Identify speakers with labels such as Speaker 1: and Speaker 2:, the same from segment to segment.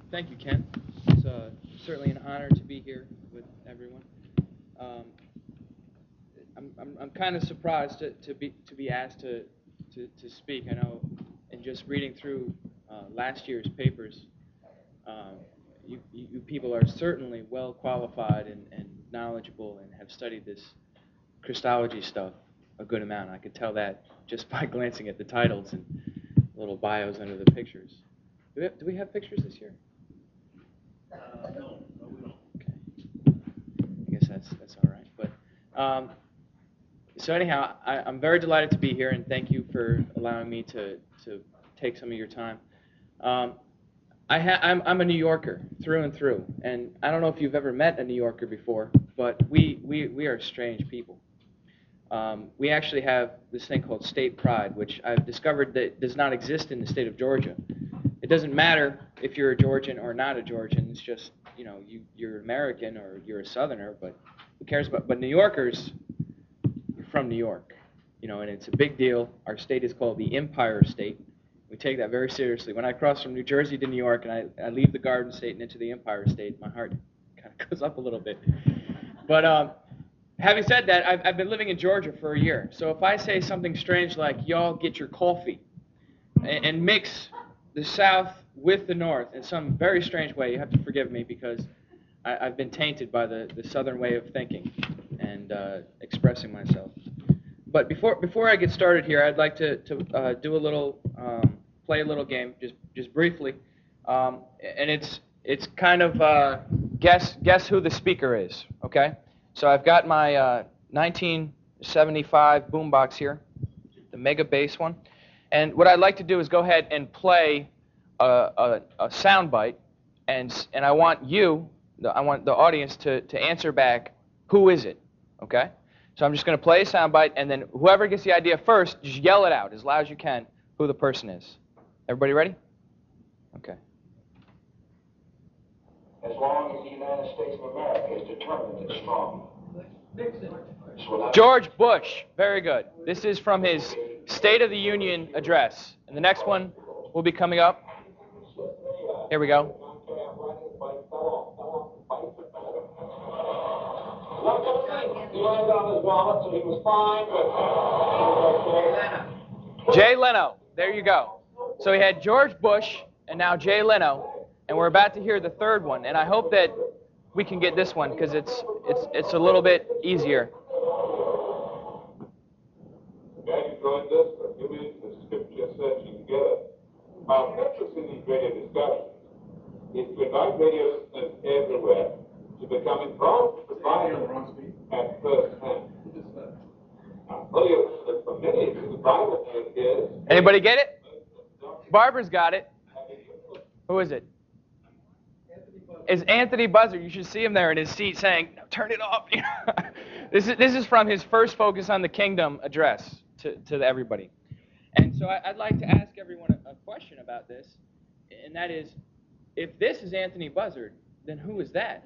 Speaker 1: Thank you, Ken. It's certainly an honor to be here with everyone. I'm kind of surprised to be asked to speak. I know, in just reading through last year's papers, you people are certainly well qualified and knowledgeable and have studied this Christology stuff a good amount. I could tell that just by glancing at the titles and little bios under the pictures. Do we have pictures this year?
Speaker 2: No, we don't.
Speaker 1: Okay. I guess that's all right. But so anyhow, I'm very delighted to be here, and thank you for allowing me to take some of your time. I'm a New Yorker through and through, and I don't know if you've ever met a New Yorker before, but we are strange people. We actually have this thing called state pride, which I've discovered that does not exist in the state of Georgia. It doesn't matter if you're a Georgian or not a Georgian. It's just, you're American or you're a Southerner, but who cares about? But New Yorkers, you're from New York, and it's a big deal. Our state is called the Empire State. We take that very seriously. When I cross from New Jersey to New York and I leave the Garden State and into the Empire State, my heart kind of goes up a little bit. But having said that, I've been living in Georgia for a year. So if I say something strange like, y'all get your coffee, and mix the South with the North in some very strange way, you have to forgive me because I've been tainted by the Southern way of thinking and expressing myself. But before I get started here, I'd like to do a little, play a little game, just briefly, and it's kind of guess who the speaker is, okay? So I've got my 1975 boombox here, the Mega Bass one. And what I'd like to do is go ahead and play a sound bite, and I want the audience to answer back, who is it, okay? So I'm just going to play a sound bite, and then whoever gets the idea first, just yell it out as loud as you can who the person is. Everybody ready? Okay.
Speaker 3: As long as the United States of America is determined and strong.
Speaker 1: George Bush. Very good. This is from his State of the Union address. And the next one will be coming up. Here we go. Jay Leno. There you go. So we had George Bush and now Jay Leno. And we're about to hear the third one. And I hope that we can get this one because it's a little bit easier.
Speaker 4: Glad you joined us for a few minutes of scripture searching together. Our purpose in these radio discussions is to invite radio listeners everywhere to become involved with the Bible at first hand. I'll tell you that for many, the Bible is...
Speaker 1: Anybody get it? Barbara's got it. Who is it? It's Anthony Buzzard. You should see him there in his seat saying, no, turn it off. This is from his first Focus on the Kingdom address to everybody. And so I'd like to ask everyone a question about this, and that is, if this is Anthony Buzzard, then who is that?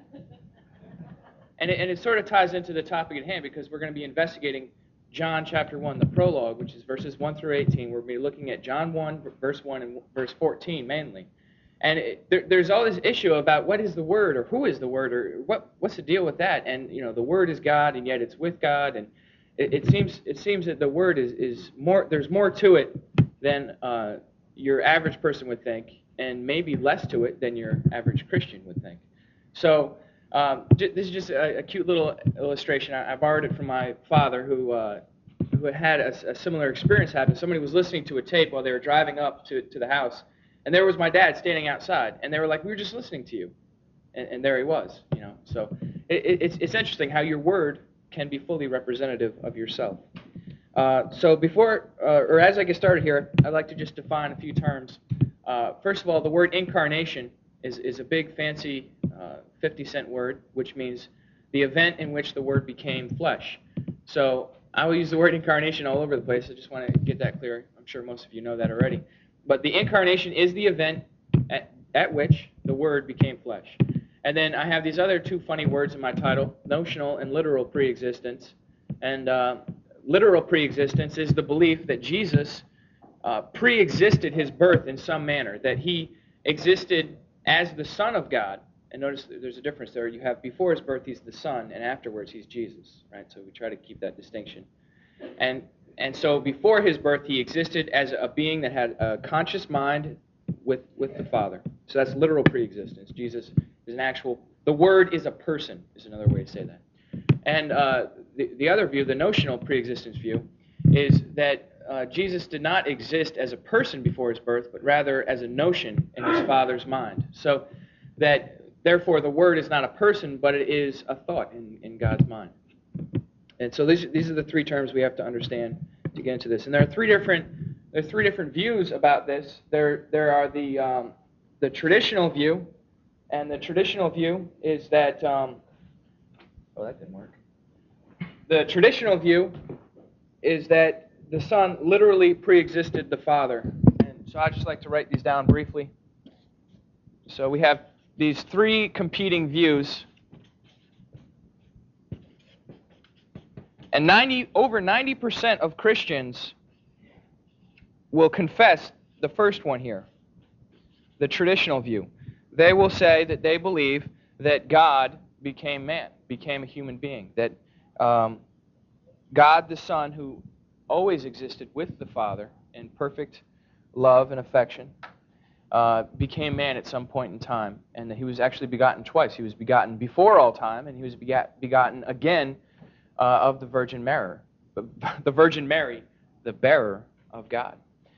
Speaker 1: And it sort of ties into the topic at hand because we're going to be investigating John chapter 1, the prologue, which is verses 1 through 18. We're going to be looking at John 1, verse 1 and verse 14 mainly. And there's all this issue about what is the Word, or who is the Word, or what's the deal with that? And the Word is God, and yet it's with God. And it seems that the Word is more. There's more to it than your average person would think, and maybe less to it than your average Christian would think. So this is just a cute little illustration. I borrowed it from my father, who had a similar experience happen. Somebody was listening to a tape while they were driving up to the house. And there was my dad standing outside, and they were like, "We were just listening to you," and there he was, So it's interesting how your word can be fully representative of yourself. So before, or as I get started here, I'd like to just define a few terms. First of all, the word incarnation is a big, fancy 50-cent word, which means the event in which the Word became flesh. So I will use the word incarnation all over the place. I just want to get that clear. I'm sure most of you know that already. But the incarnation is the event at which the Word became flesh. And then I have these other two funny words in my title, notional and literal preexistence. And literal preexistence is the belief that Jesus preexisted his birth in some manner, that he existed as the Son of God. And notice there's a difference there. You have before his birth, he's the Son, and afterwards, he's Jesus. Right? So we try to keep that distinction. And so before his birth, he existed as a being that had a conscious mind with the Father. So that's literal preexistence. Jesus is an actual... The Word is a person, is another way to say that. And the other view, the notional preexistence view, is that Jesus did not exist as a person before his birth, but rather as a notion in his Father's mind. So that, therefore, the Word is not a person, but it is a thought in God's mind. And so these are the three terms we have to understand to get into this. And there are three different views about this. There are the traditional view, and the traditional view is that that didn't work. The traditional view is that the Son literally pre-existed the Father. And so I'd just like to write these down briefly. So we have these three competing views. And over 90% of Christians will confess the first one here, the traditional view. They will say that they believe that God became man, became a human being, that God the Son, who always existed with the Father in perfect love and affection, became man at some point in time, and that he was actually begotten twice. He was begotten before all time, and he was begotten again of the Virgin Mary, the bearer of God.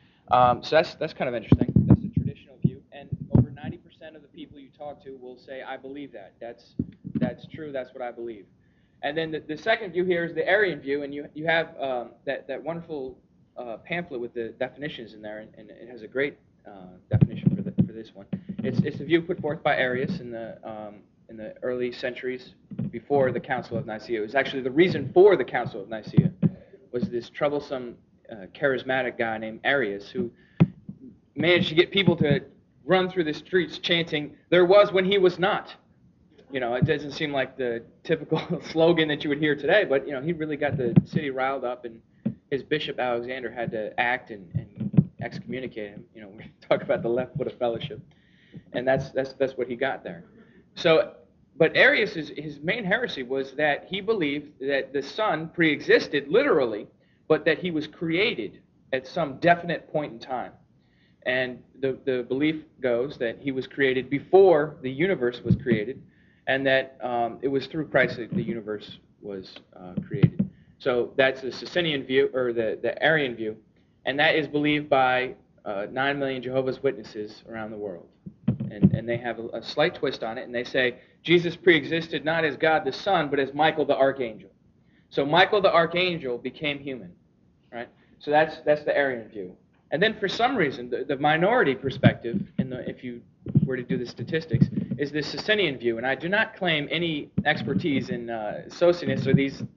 Speaker 1: So that's kind of interesting. That's the traditional view, and over 90% of the people you talk to will say, "I believe that. That's true. That's what I believe." And then the second view here is the Arian view, and you have that wonderful pamphlet with the definitions in there, and it has a great definition for this one. It's the view put forth by Arius in the early centuries before the Council of Nicaea. It was actually the reason for the Council of Nicaea was this troublesome, charismatic guy named Arius who managed to get people to run through the streets chanting, "There was when he was not." You know, it doesn't seem like the typical slogan that you would hear today, but, you know, he really got the city riled up, and his bishop, Alexander, had to act and excommunicate him. You know, we talk about the left foot of fellowship, and that's what he got there. So, but Arius, his main heresy was that he believed that the Son pre-existed literally, but that he was created at some definite point in time. And the belief goes that he was created before the universe was created, and that it was through Christ that the universe was created. So that's the Socinian view, or the Arian view, and that is believed by 9 million Jehovah's Witnesses around the world. And they have a slight twist on it, and they say Jesus pre-existed not as God the Son, but as Michael the Archangel. So Michael the Archangel became human, right? So that's the Arian view. And then for some reason, the minority perspective, if you were to do the statistics, is the Socinian view. And I do not claim any expertise in Socinians or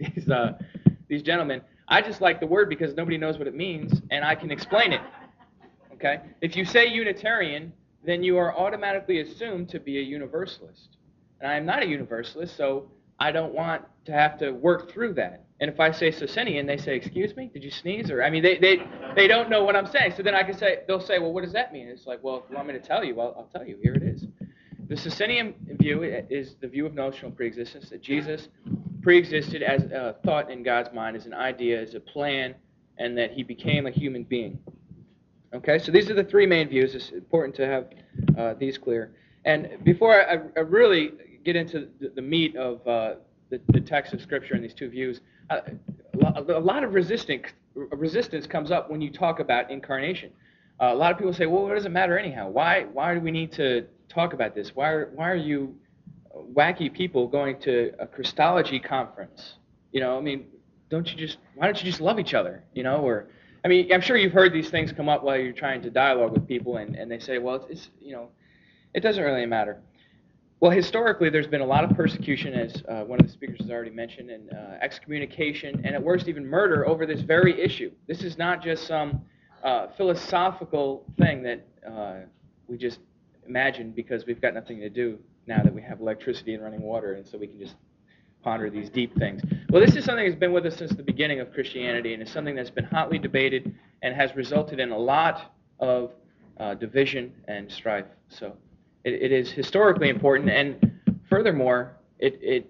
Speaker 1: these gentlemen. I just like the word because nobody knows what it means, and I can explain it. Okay? If you say Unitarian, then you are automatically assumed to be a Universalist. And I am not a Universalist, so I don't want to have to work through that. And if I say Socinian, they say, "Excuse me, did you sneeze?" Or, I mean, they don't know what I'm saying. So then they'll say, "Well, what does that mean?" It's like, well, if you want me to tell you, I'll tell you. Here it is. The Socinian view is the view of notional preexistence, that Jesus preexisted as a thought in God's mind, as an idea, as a plan, and that he became a human being. Okay, so these are the three main views. It's important to have these clear. And before I really get into the meat of the text of Scripture and these two views, a lot of resistance comes up when you talk about incarnation. A lot of people say, "Well, what does it matter anyhow? Why do we need to talk about this? Why are you wacky people going to a Christology conference? You know, I mean, why don't you just love each other? You know, or I mean, I'm sure you've heard these things come up while you're trying to dialogue with people, and they say, well, it's you know, it doesn't really matter. Well, historically, there's been a lot of persecution, as one of the speakers has already mentioned, and excommunication, and at worst, even murder over this very issue. This is not just some philosophical thing that we just imagine because we've got nothing to do now that we have electricity and running water, and so we can just ponder these deep things. Well, this is something that's been with us since the beginning of Christianity, and it's something that's been hotly debated and has resulted in a lot of division and strife. So It is historically important, and furthermore, you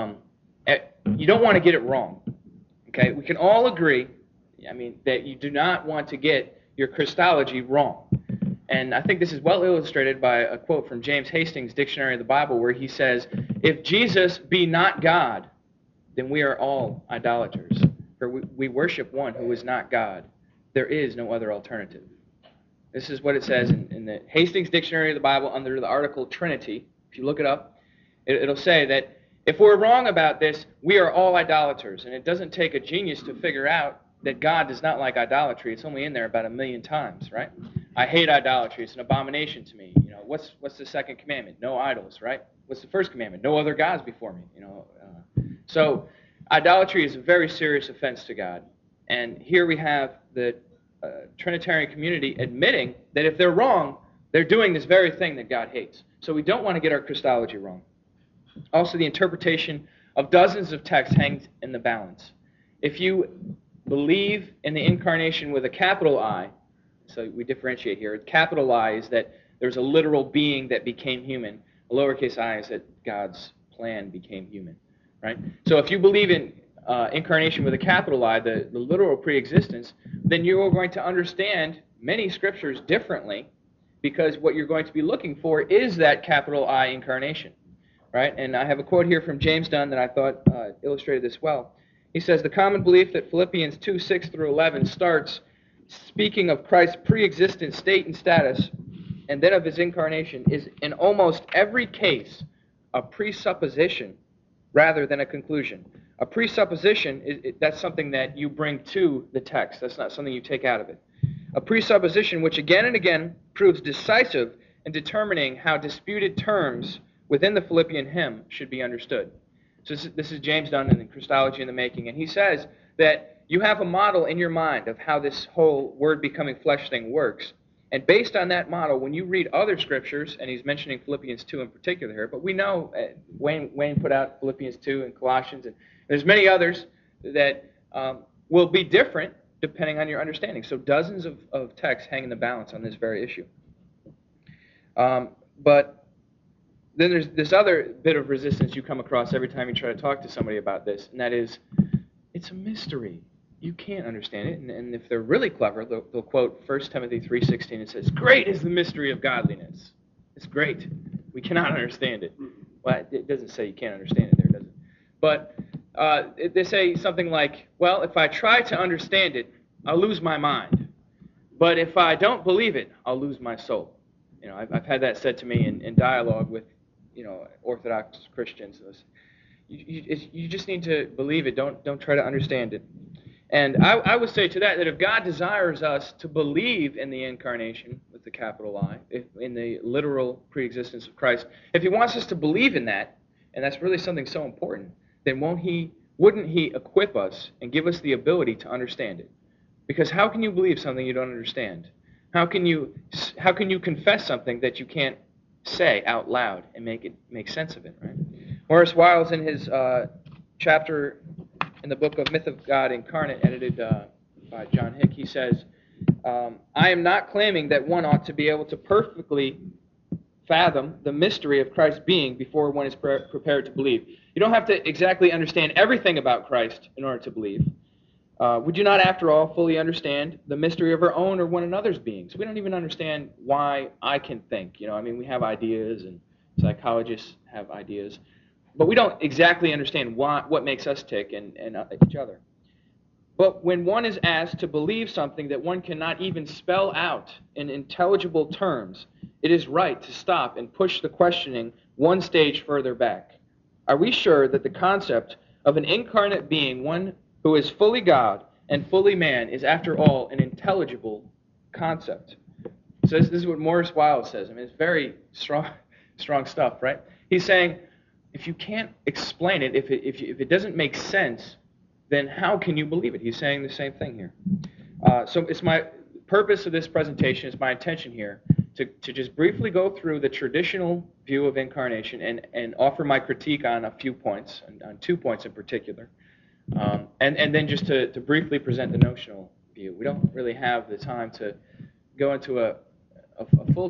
Speaker 1: don't want to get it wrong. Okay, we can all agree, that you do not want to get your Christology wrong. And I think this is well illustrated by a quote from James Hastings' Dictionary of the Bible, where he says, "If Jesus be not God, then we are all idolaters. For we worship one who is not God. There is no other alternative." This is what it says in the Hastings Dictionary of the Bible under the article Trinity. If you look it up, it'll say that if we're wrong about this, we are all idolaters. And it doesn't take a genius to figure out that God does not like idolatry. It's only in there about 1,000,000 times, right? I hate idolatry. It's an abomination to me. What's the second commandment? No idols, right? What's the first commandment? No other gods before me. So idolatry is a very serious offense to God. And here we have the Trinitarian community admitting that if they're wrong, they're doing this very thing that God hates. So we don't want to get our Christology wrong. Also, the interpretation of dozens of texts hangs in the balance. If you believe in the incarnation with a capital I, so we differentiate here. Capital I is that there's a literal being that became human. A lowercase I is that God's plan became human, right? So if you believe in incarnation with a capital I, the literal preexistence, then you are going to understand many scriptures differently, because what you're going to be looking for is that capital I incarnation, right? And I have a quote here from James Dunn that I thought illustrated this well. He says, "The common belief that Philippians 2:6-11 starts speaking of Christ's pre-existent state and status, and then of his incarnation, is in almost every case a presupposition rather than a conclusion." A presupposition, that's something that you bring to the text. That's not something you take out of it. A presupposition which again and again proves decisive in determining how disputed terms within the Philippian hymn should be understood. So this is James Dunn in Christology in the Making, and he says that you have a model in your mind of how this whole word becoming flesh thing works. And based on that model, when you read other scriptures, and he's mentioning Philippians 2 in particular here, but we know Wayne put out Philippians 2 and Colossians, and there's many others that will be different depending on your understanding. So dozens of texts hang in the balance on this very issue. But then there's this other bit of resistance you come across every time you try to talk to somebody about this, and that is, it's a mystery. You can't understand it. And if they're really clever, they'll quote 1 Timothy 3:16. It says, "Great is the mystery of godliness." It's great. We cannot understand it. Well, it doesn't say you can't understand it there, does it? But they say something like, well, if I try to understand it, I'll lose my mind. But if I don't believe it, I'll lose my soul. I've had that said to me in dialogue with, Orthodox Christians. You just need to believe it. Don't try to understand it. And I would say to that if God desires us to believe in the incarnation with the capital I, in the literal preexistence of Christ, if he wants us to believe in that, and that's really something so important, then wouldn't he equip us and give us the ability to understand it? Because how can you believe something you don't understand? How can you confess something that you can't say out loud and make sense of it, right? Morris Wiles, in his chapter in the book of Myth of God Incarnate, edited by John Hick, he says, "I am not claiming that one ought to be able to perfectly fathom the mystery of Christ's being before one is prepared to believe." You don't have to exactly understand everything about Christ in order to believe. Would you not, after all, fully understand the mystery of our own or one another's beings? We don't even understand why I can think. We have ideas, and psychologists have ideas. But we don't exactly understand what makes us tick and each other. But when one is asked to believe something that one cannot even spell out in intelligible terms, it is right to stop and push the questioning one stage further back. Are we sure that the concept of an incarnate being, one who is fully God and fully man, is after all an intelligible concept? So this is what Morris Wiles says. It's very strong stuff, right? He's saying, if you can't explain it, if it doesn't make sense, then how can you believe it? He's saying the same thing here. So it's my purpose of this presentation, it's my intention here, to just briefly go through the traditional view of incarnation and offer my critique on a few points, on 2 points in particular, and then just to briefly present the notional view. We don't really have the time to go into a full-depth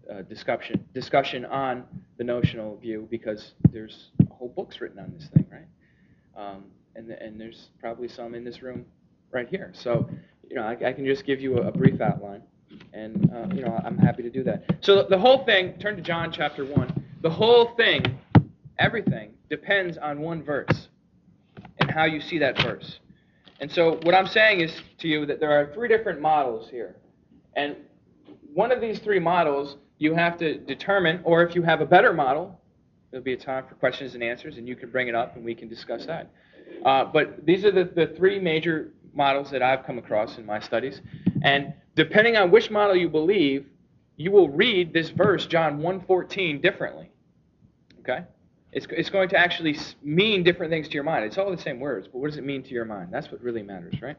Speaker 1: discussion on the notional view, because there's whole books written on this thing, right? And there's probably some in this room right here. So, I can just give you a brief outline, and I'm happy to do that. So the whole thing, turn to John chapter 1. The whole thing, everything, depends on one verse and how you see that verse. And so what I'm saying is to you that there are three different models here. And one of these three models you have to determine, or if you have a better model, there'll be a time for questions and answers, and you can bring it up and we can discuss that. But these are the three major models that I've come across in my studies. And depending on which model you believe, you will read this verse, John 1:14, differently. Okay? It's going to actually mean different things to your mind. It's all the same words, but what does it mean to your mind? That's what really matters, right?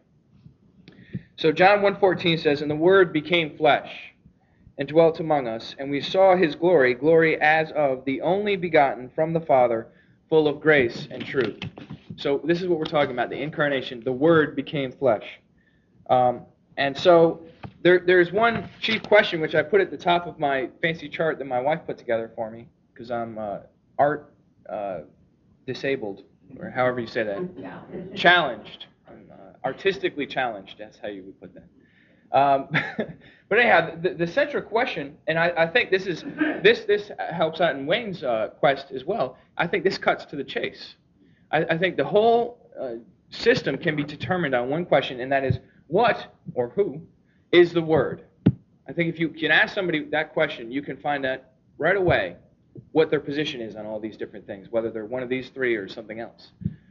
Speaker 1: So John 1:14 says, "And the Word became flesh and dwelt among us, and we saw His glory, glory as of the only begotten from the Father, full of grace and truth." So this is what we're talking about, the incarnation. The Word became flesh. And so there's one chief question, which I put at the top of my fancy chart that my wife put together for me, because I'm art disabled, or however you say that. Challenged. I'm artistically challenged. That's how you would put that. But anyhow, the central question, and I think this helps out in Wayne's quest as well. I think this cuts to the chase. I think the whole system can be determined on one question, and that is, what or who is the Word? I think if you can ask somebody that question, you can find out right away what their position is on all these different things, whether they're one of these three or something else.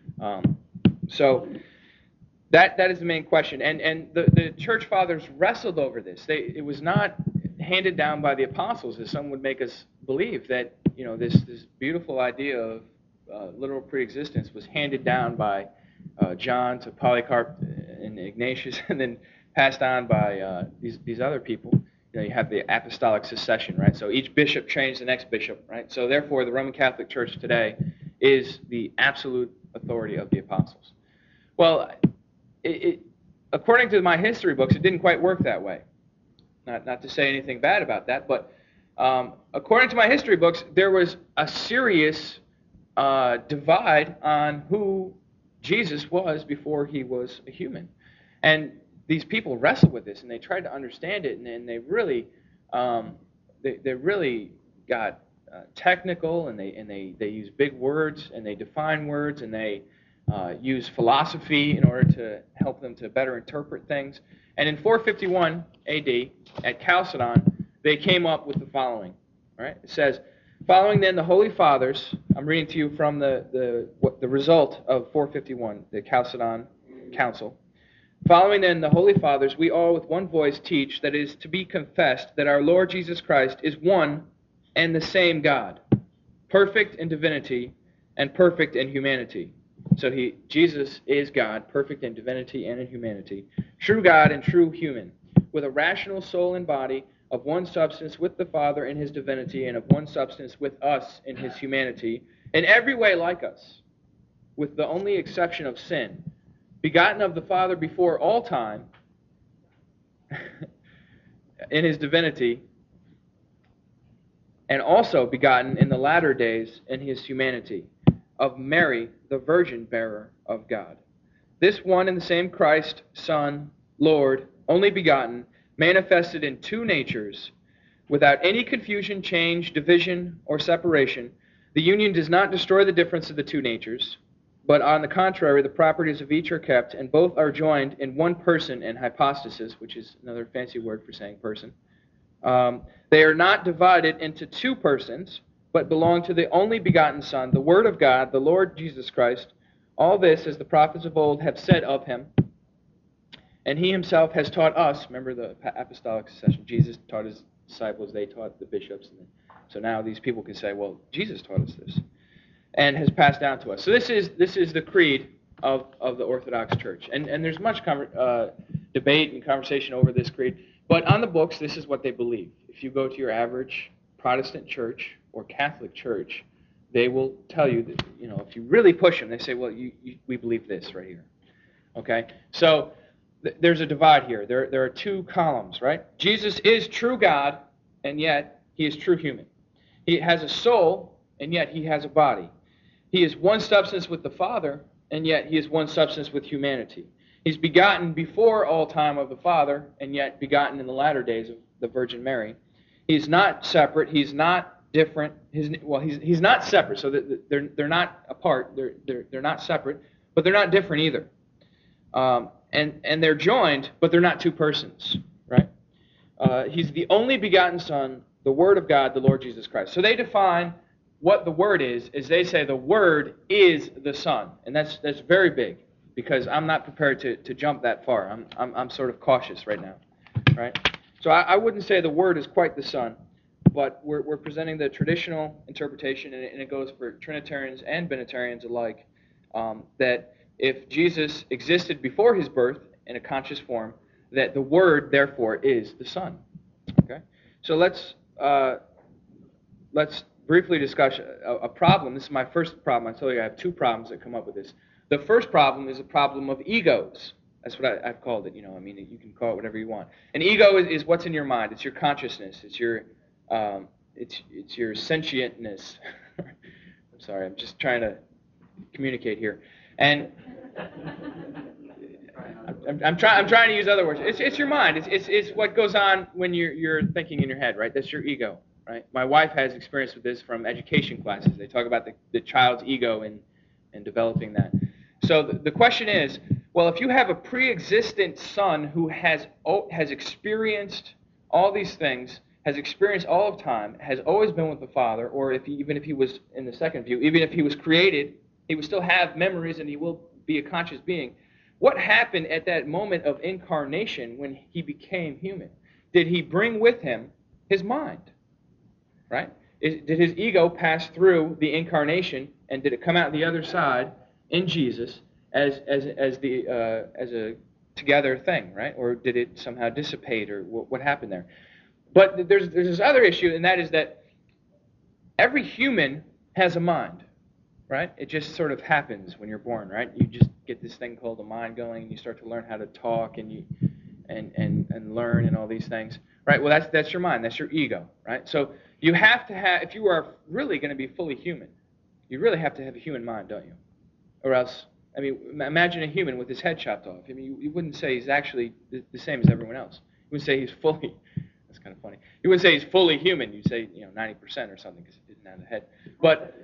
Speaker 1: So that is the main question. And the church fathers wrestled over this. It was not handed down by the apostles, as some would make us believe, that this beautiful idea of literal preexistence was handed down by John to Polycarp and Ignatius, and then passed on by these other people. You have the apostolic succession, right? So each bishop trains the next bishop, right? So therefore, the Roman Catholic Church today is the absolute authority of the apostles. Well, according to my history books, it didn't quite work that way. Not to say anything bad about that, but according to my history books, there was a serious divide on who Jesus was before he was a human. And these people wrestled with this, and they tried to understand it, and they really got technical, and they use big words, and they define words, and they use philosophy in order to help them to better interpret things. And in 451 A.D., at Chalcedon, they came up with the following. All right? It says, "Following then the Holy Fathers," I'm reading to you from the result of 451, the Chalcedon Council. "Following then the Holy Fathers, we all with one voice teach that it is to be confessed that our Lord Jesus Christ is one and the same God, perfect in divinity and perfect in humanity." So Jesus is God, perfect in divinity and in humanity, true God and true human, with a rational soul and body, of one substance with the Father in his divinity, and of one substance with us in his humanity, in every way like us, with the only exception of sin, begotten of the Father before all time in his divinity, and also begotten in the latter days in his humanity, of Mary, the virgin bearer of God. This one and the same Christ, Son, Lord, only begotten, manifested in two natures, without any confusion, change, division, or separation. The union does not destroy the difference of the two natures, but on the contrary, the properties of each are kept, and both are joined in one person and hypostasis, which is another fancy word for saying person. They are not divided into two persons, but belong to the only begotten Son, the Word of God, the Lord Jesus Christ. All this, as the prophets of old have said of him, and he himself has taught us. Remember the apostolic succession. Jesus taught his disciples, they taught the bishops. So now these people can say, well, Jesus taught us this, and has passed down to us. So this is the creed of the Orthodox Church. And there's much debate and conversation over this creed. But on the books, this is what they believe. If you go to your average Protestant church or Catholic church, they will tell you that, if you really push them, they say, well, we believe this right here. Okay? So there's a divide here. There are two columns, right? Jesus is true God, and yet He is true human. He has a soul, and yet he has a body. He is one substance with the Father, and yet he is one substance with humanity. He's begotten before all time of the Father, and yet begotten in the latter days of the Virgin Mary. He's not separate. He's not different. He's not separate. So they're not apart. They're not separate, but they're not different either. And they're joined, but they're not two persons. Right? He's the only begotten Son, the Word of God, the Lord Jesus Christ. So they define what the Word is they say the Word is the Son, and that's very big, because I'm not prepared to jump that far. I'm sort of cautious right now, right? So I wouldn't say the Word is quite the Son, but we're presenting the traditional interpretation, and it goes for Trinitarians and Binitarians alike, that if Jesus existed before his birth in a conscious form, that the Word therefore is the Son. Okay, so let's briefly discuss a problem. This is my first problem. I told you I have two problems that come up with this. The first problem is a problem of egos. That's what I've called it. I mean, you can call it whatever you want. An ego is what's in your mind. It's your consciousness. It's your sentientness. I'm sorry. I'm just trying to communicate here, and I'm trying to use other words. It's your mind. It's what goes on when you're thinking in your head, right? That's your ego, right? My wife has experience with this from education classes. They talk about the child's ego and developing that. So the question is, well, if you have a pre-existent son who has experienced all these things, has experienced all of time, has always been with the Father, or even if he was, in the second view, even if he was created, he would still have memories and he will be a conscious being. What happened at that moment of incarnation when he became human? Did he bring with him his mind? Right? Did his ego pass through the incarnation, and did it come out the other side in Jesus as a together thing, right? Or did it somehow dissipate, or what happened there? But there's this other issue, and that is that every human has a mind, right? It just sort of happens when you're born, right? You just get this thing called a mind going, and you start to learn how to talk and learn and all these things, right? Well, that's your mind, that's your ego, right? So you have to have, if you are really going to be fully human, you really have to have a human mind, don't you? Or else, I mean, imagine a human with his head chopped off. I mean, you wouldn't say he's actually the same as everyone else. You wouldn't say he's fully, that's kind of funny. You wouldn't say he's fully human. You'd say 90% or something, because he didn't have a head. But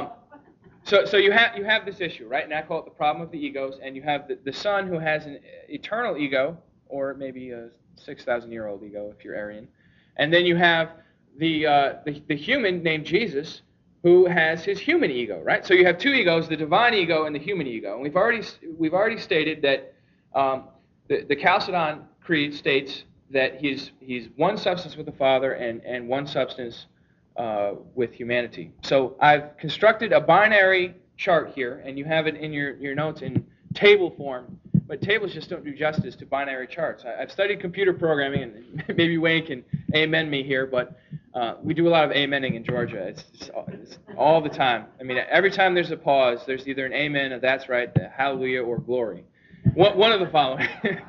Speaker 1: so you have this issue, right? And I call it the problem of the egos. And you have the Son who has an eternal ego, or maybe a 6,000-year-old ego if you're Aryan. And then you have the human named Jesus, who has his human ego, right? So you have two egos, the divine ego and the human ego. And we've already stated that the Chalcedon Creed states that he's one substance with the Father and one substance with humanity. So I've constructed a binary chart here, and you have it in your notes in table form. But tables just don't do justice to binary charts. I've studied computer programming, and maybe Wayne can amen me here, but we do a lot of amening in Georgia. It's all the time. I mean, every time there's a pause, there's either an amen, a that's right, a hallelujah, or glory. One of the following.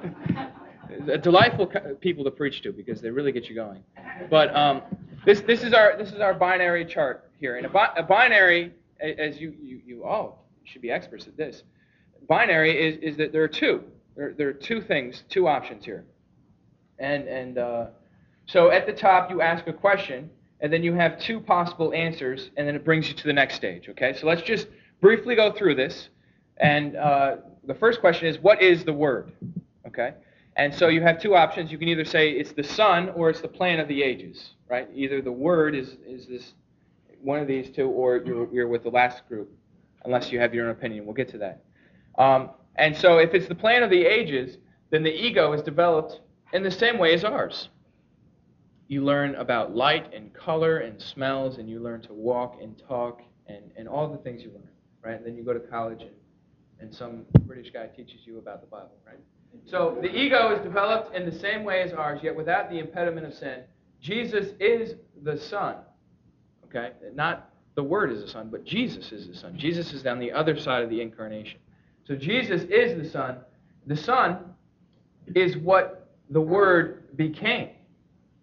Speaker 1: Delightful people to preach to, because they really get you going. But this is our binary chart here. And a binary, as you all should be experts at this. Binary is that there are two. There are two things, two options here. And so at the top you ask a question, and then you have two possible answers, and then it brings you to the next stage. Okay, so let's just briefly go through this. And the first question is, what is the Word? Okay, and so you have two options. You can either say it's the Son or it's the plan of the ages. Right? Either the Word is this one of these two, or you're with the last group, unless you have your own opinion. We'll get to that. And so if it's the plan of the ages, then the ego is developed in the same way as ours. You learn about light and color and smells, and you learn to walk and talk and all the things you learn, right? And then you go to college and some British guy teaches you about the Bible, right? So the ego is developed in the same way as ours, yet without the impediment of sin. Jesus is the Son, okay? Not the Word is the Son, but Jesus is the Son. Jesus is on the other side of the incarnation. So Jesus is the Son. The Son is what the Word became.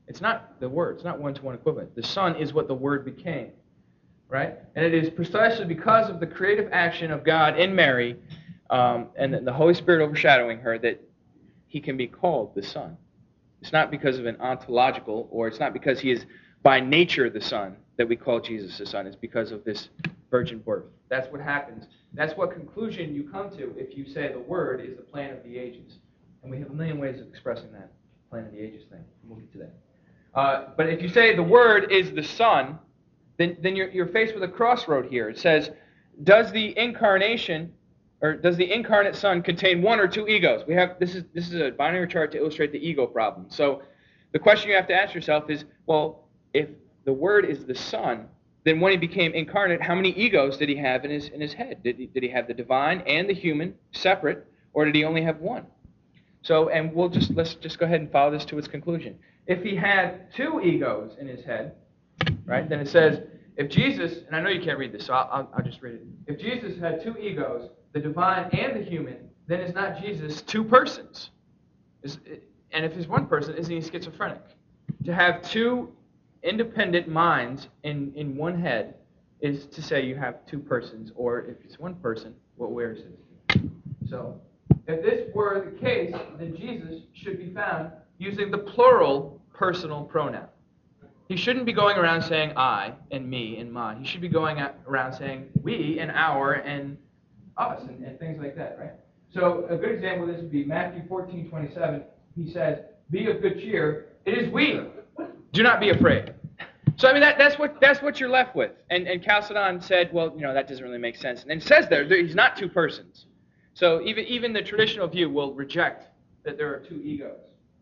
Speaker 1: It's not the Word. It's not one-to-one equivalent. The Son is what the Word became, right? And it is precisely because of the creative action of God in Mary and the Holy Spirit overshadowing her that he can be called the Son. It's not because of an ontological, or it's not because he is by nature the Son that we call Jesus the Son. It's because of this virgin birth. That's what happens. That's what conclusion you come to if you say the Word is the plan of the ages. And we have a million ways of expressing that plan of the ages thing. We'll get to that. But if you say the Word is the Son, then you're faced with a crossroad here. It says, does the incarnate Son contain one or two egos? This is a binary chart to illustrate the ego problem. So the question you have to ask yourself is, well, if the Word is the Son, then when he became incarnate, how many egos did he have in his head? Did he have the divine and the human separate, or did he only have one? So, and let's just go ahead and follow this to its conclusion. If he had two egos in his head, right, then it says, if Jesus, and I know you can't read this, so I'll just read it. If Jesus had two egos, the divine and the human, then is not Jesus two persons? And if he's one person, isn't he schizophrenic? To have two independent minds in one head is to say you have two persons, or if it's one person, where is it? So, if this were the case, then Jesus should be found using the plural personal pronoun. He shouldn't be going around saying I and me and mine. He should be going around saying we and our and us and things like that, right? So a good example of this would be Matthew 14:27. He says, "Be of good cheer. It is we. Do not be afraid." So I mean that's what you're left with. And Chalcedon said, well, that doesn't really make sense. And it says there he's not two persons. So even the traditional view will reject that there are two egos.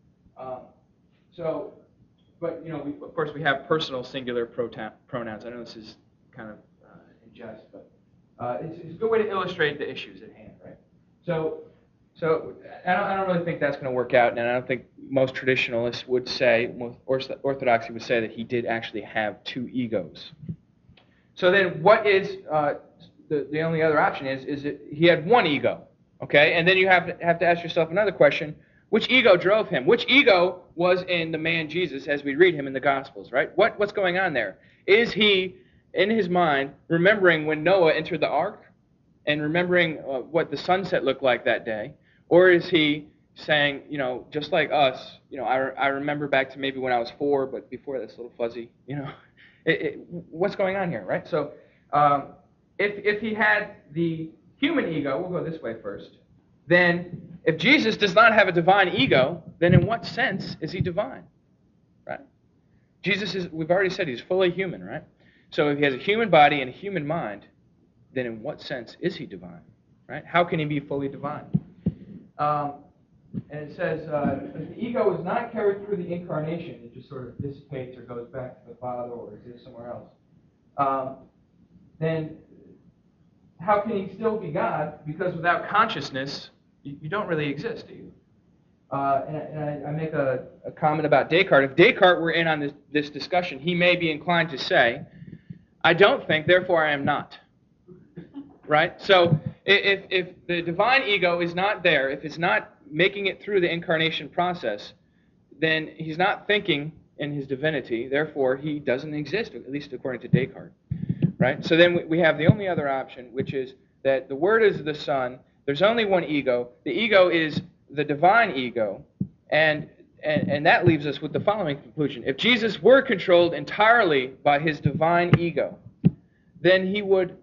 Speaker 1: But of course we have personal singular pronouns. I know this is kind of in jest, but it's a good way to illustrate the issues at hand, right? So I don't really think that's going to work out, and I don't think most traditionalists would say, most orthodoxy would say that he did actually have two egos. So then, what is the only other option is that he had one ego, okay? And then you have to ask yourself another question: which ego drove him? Which ego was in the man Jesus as we read him in the Gospels, right? What's going on there? Is he, in his mind, remembering when Noah entered the ark and remembering what the sunset looked like that day? Or is he saying, just like us, I remember back to maybe when I was 4, but before that's a little fuzzy, what's going on here, right? So if he had the human ego, we'll go this way first, then if Jesus does not have a divine ego, then in what sense is he divine, right? Jesus is, we've already said he's fully human, right? So if he has a human body and a human mind, then in what sense is he divine, right? How can he be fully divine? And it says, if the ego is not carried through the incarnation, it just sort of dissipates or goes back to the Father or exists somewhere else, then how can he still be God? Because without consciousness, you don't really exist, do you? And I make a comment about Descartes. If Descartes were in on this discussion, he may be inclined to say, I don't think, therefore I am not. Right? So if the divine ego is not there, if it's not making it through the incarnation process, then he's not thinking in his divinity, therefore he doesn't exist, at least according to Descartes. Right? So then we have the only other option, which is that the Word is the Son, there's only one ego, the ego is the divine ego, and that leaves us with the following conclusion. If Jesus were controlled entirely by his divine ego, then he would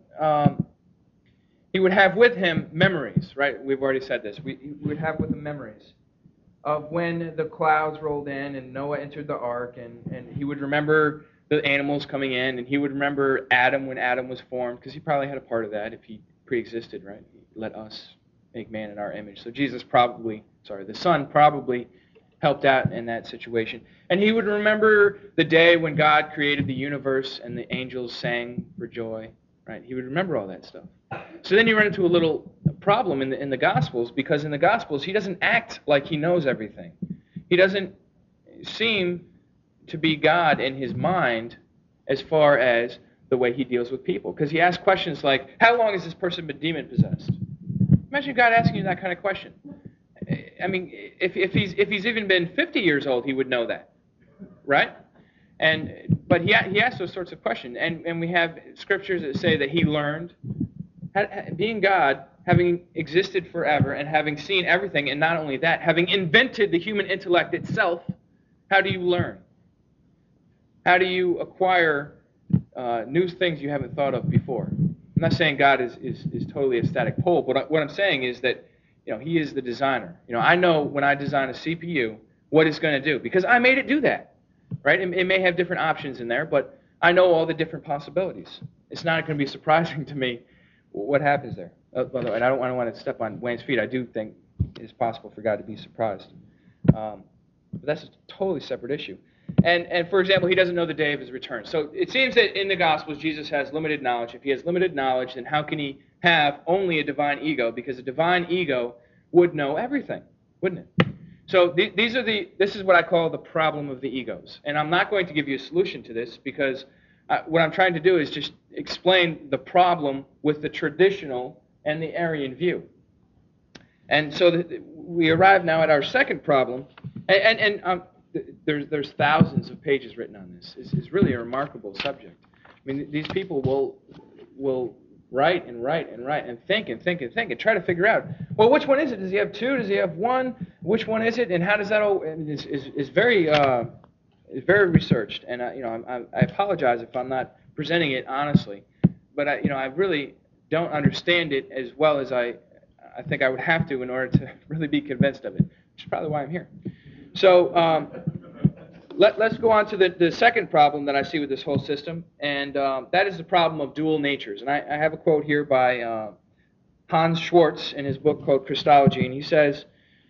Speaker 1: have with him memories, right? We've already said this. We would have with him memories of when the clouds rolled in and Noah entered the ark, and he would remember the animals coming in, and he would remember Adam when Adam was formed, because he probably had a part of that if he pre-existed, right? He let us make man in our image. So the Son probably helped out in that situation. And he would remember the day when God created the universe and the angels sang for joy, right? He would remember all that stuff. So then you run into a little problem in the Gospels, because in the Gospels he doesn't act like he knows everything. He doesn't seem to be God in his mind as far as the way he deals with people. Because he asks questions like, how long has this person been demon-possessed? Imagine God asking you that kind of question. I mean, if he's even been 50 years old, he would know that. right? But he asked those sorts of questions, and we have scriptures that say that he learned, being God, having existed forever, and having seen everything, and not only that, having invented the human intellect itself. How do you learn? How do you acquire new things you haven't thought of before? I'm not saying God is totally a static pole, but what I'm saying is that he is the designer. I know when I design a CPU what it's going to do because I made it do that, right? It may have different options in there, but I know all the different possibilities. It's not going to be surprising to me what happens there. By the way, I don't want to step on Wayne's feet. I do think it's possible for God to be surprised, but that's a totally separate issue. And for example, he doesn't know the day of his return. So it seems that in the Gospels, Jesus has limited knowledge. If he has limited knowledge, then how can he have only a divine ego? Because a divine ego would know everything, wouldn't it? So this is what I call the problem of the egos. And I'm not going to give you a solution to this because what I'm trying to do is just explain the problem with the traditional and the Arian view. And so we arrive now at our second problem. There's thousands of pages written on this. It's really a remarkable subject. I mean, these people will write and write and write and think and think and think and try to figure out, well, which one is it? Does he have two? Does he have one? Which one is it? And how does that all? It's very researched. And I apologize if I'm not presenting it honestly, but I really don't understand it as well as I think I would have to in order to really be convinced of it, which is probably why I'm here. So let's go on to the second problem that I see with this whole system, and that is the problem of dual natures. And I have a quote here by Hans Schwartz in his book called Christology, and he says,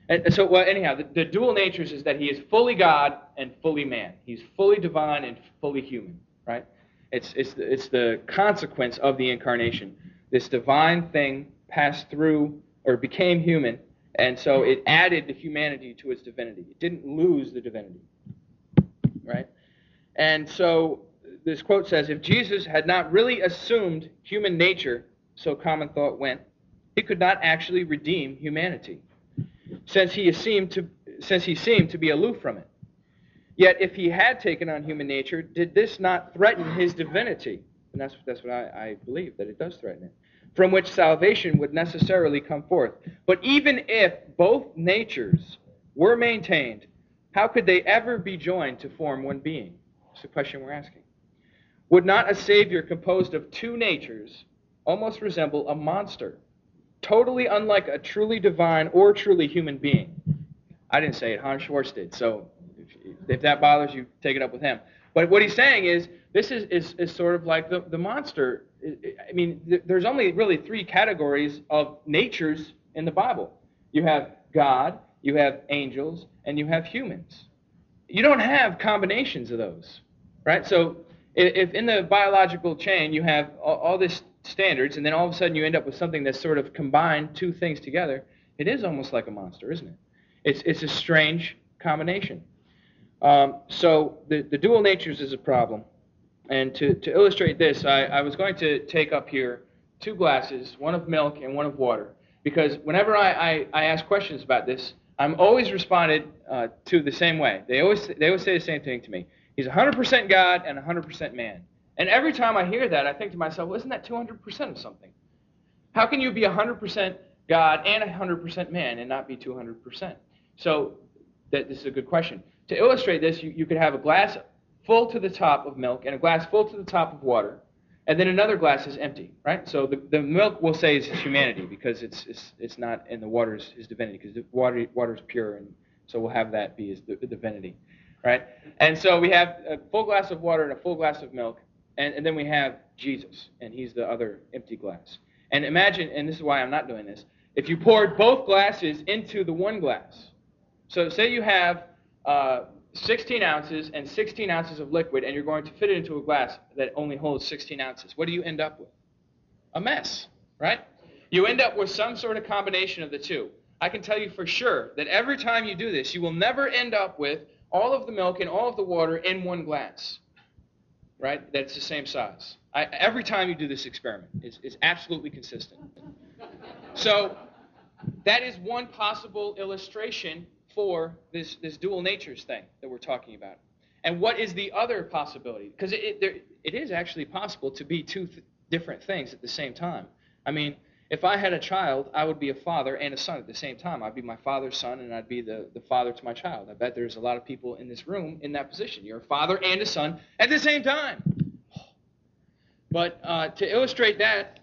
Speaker 1: the dual natures is that he is fully God and fully man. He's fully divine and fully human, right? It's the consequence of the incarnation. This divine thing passed through or became human, and so it added the humanity to its divinity. It didn't lose the divinity, right? And so this quote says, if Jesus had not really assumed human nature, so common thought went, he could not actually redeem humanity, since he seemed to be aloof from it. Yet if he had taken on human nature, did this not threaten his divinity? And that's what I believe, that it does threaten it, from which salvation would necessarily come forth. But even if both natures were maintained, how could they ever be joined to form one being? That's the question we're asking. Would not a Savior composed of two natures almost resemble a monster, totally unlike a truly divine or truly human being? I didn't say it, Hans Schwartz did, so if that bothers you, take it up with him. But what he's saying is, this is sort of like the monster. I mean, there's only really three categories of natures in the Bible. You have God, you have angels, and you have humans. You don't have combinations of those, right? So if in the biological chain you have all these standards, and then all of a sudden you end up with something that's sort of combined two things together, it is almost like a monster, isn't it? It's a strange combination. So the dual natures is a problem. And to illustrate this, I was going to take up here two glasses, one of milk and one of water, because whenever I ask questions about this, I'm always responded to the same way. They always say the same thing to me. He's 100% God and 100% man. And every time I hear that, I think to myself, well, isn't that 200% of something? How can you be 100% God and 100% man and not be 200%? So this is a good question. To illustrate this, you could have a glass full to the top of milk and a glass full to the top of water, and then another glass is empty, right? So the milk we'll say is his humanity because it's not, and the water is his divinity because the water is pure, and so we'll have that be his divinity, right? And so we have a full glass of water and a full glass of milk, and then we have Jesus, and he's the other empty glass. And imagine, and this is why I'm not doing this, if you poured both glasses into the one glass. So say you have 16 ounces and 16 ounces of liquid, and you're going to fit it into a glass that only holds 16 ounces. What do you end up with? A mess, right? You end up with some sort of combination of the two. I can tell you for sure that every time you do this, you will never end up with all of the milk and all of the water in one glass, right? That's the same size. Every time you do this experiment, it's absolutely consistent. So that is one possible illustration for this dual natures thing that we're talking about. And what is the other possibility? Because it is actually possible to be two different things at the same time. I mean, if I had a child, I would be a father and a son at the same time. I'd be my father's son, and I'd be the father to my child. I bet there's a lot of people in this room in that position. You're a father and a son at the same time. But to illustrate that,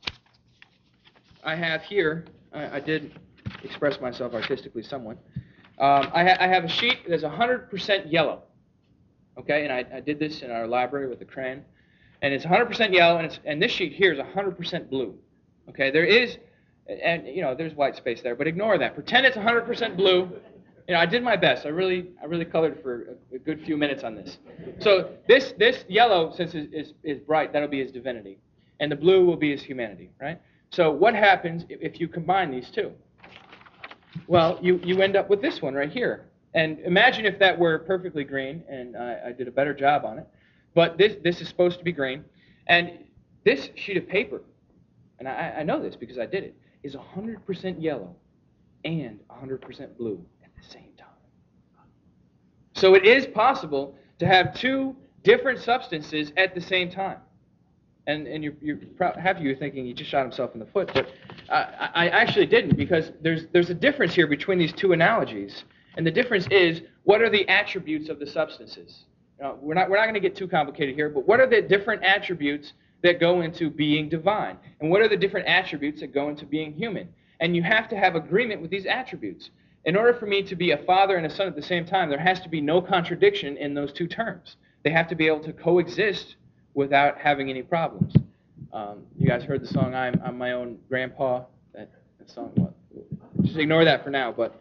Speaker 1: I have here, I did express myself artistically somewhat. I have a sheet that's 100% yellow. Okay, and I did this in our library with a crayon. And it's 100% yellow, and this sheet here is 100% blue. Okay, there is, and there's white space there, but ignore that. Pretend it's 100% blue. I did my best. I really colored for a good few minutes on this. So this yellow, since is bright, that'll be his divinity, and the blue will be his humanity, right? So what happens if you combine these two? Well, you end up with this one right here. And imagine if that were perfectly green, and I did a better job on it. But this is supposed to be green, and this sheet of paper, and I know this because I did it, is 100% yellow and 100% blue at the same time. So it is possible to have two different substances at the same time. And half of you are thinking he just shot himself in the foot, but I actually didn't, because there's a difference here between these two analogies. And the difference is, what are the attributes of the substances? We're not going to get too complicated here, but what are the different attributes that go into being divine? And what are the different attributes that go into being human? And you have to have agreement with these attributes. In order for me to be a father and a son at the same time, there has to be no contradiction in those two terms. They have to be able to coexist without having any problems. You guys heard the song "I'm My Own Grandpa"? That song. Well, just ignore that for now. But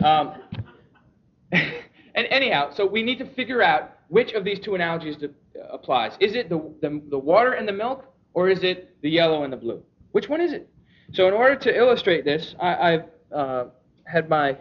Speaker 1: and anyhow, so we need to figure out which of these two analogies applies. Is it the water and the milk, or is it the yellow and the blue? Which one is it? So in order to illustrate this, I've had my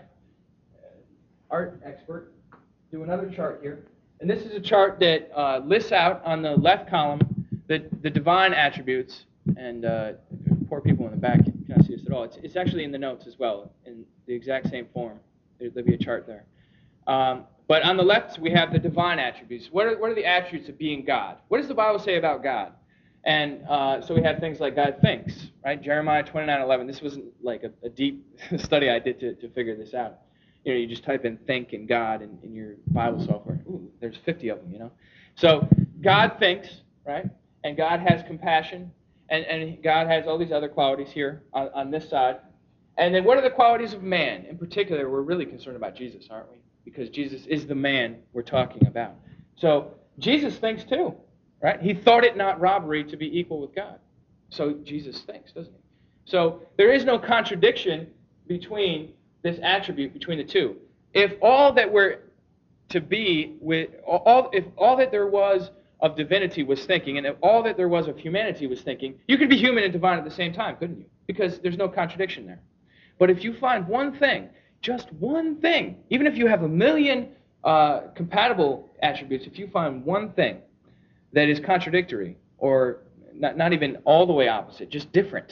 Speaker 1: art expert do another chart here. And this is a chart that lists out on the left column the divine attributes. And poor people in the back cannot see this at all. It's actually in the notes as well, in the exact same form. There'll be a chart there. But on the left, we have the divine attributes. What are the attributes of being God? What does the Bible say about God? And so we have things like God thinks, right? Jeremiah 29:11. This wasn't like a deep study I did to figure this out. You just type in think and God in your Bible software. Ooh, there's 50 of them, So God thinks, right? And God has compassion. And God has all these other qualities here on this side. And then what are the qualities of man? In particular, we're really concerned about Jesus, aren't we? Because Jesus is the man we're talking about. So Jesus thinks too, right? He thought it not robbery to be equal with God. So Jesus thinks, doesn't he? So there is no contradiction between this attribute, between the two. If all that we're to be with, if all that there was of divinity was thinking, and if all that there was of humanity was thinking, you could be human and divine at the same time, couldn't you? Because there's no contradiction there. But if you find one thing, just one thing, even if you have 1,000,000 compatible attributes, if you find one thing that is contradictory, or not even all the way opposite, just different,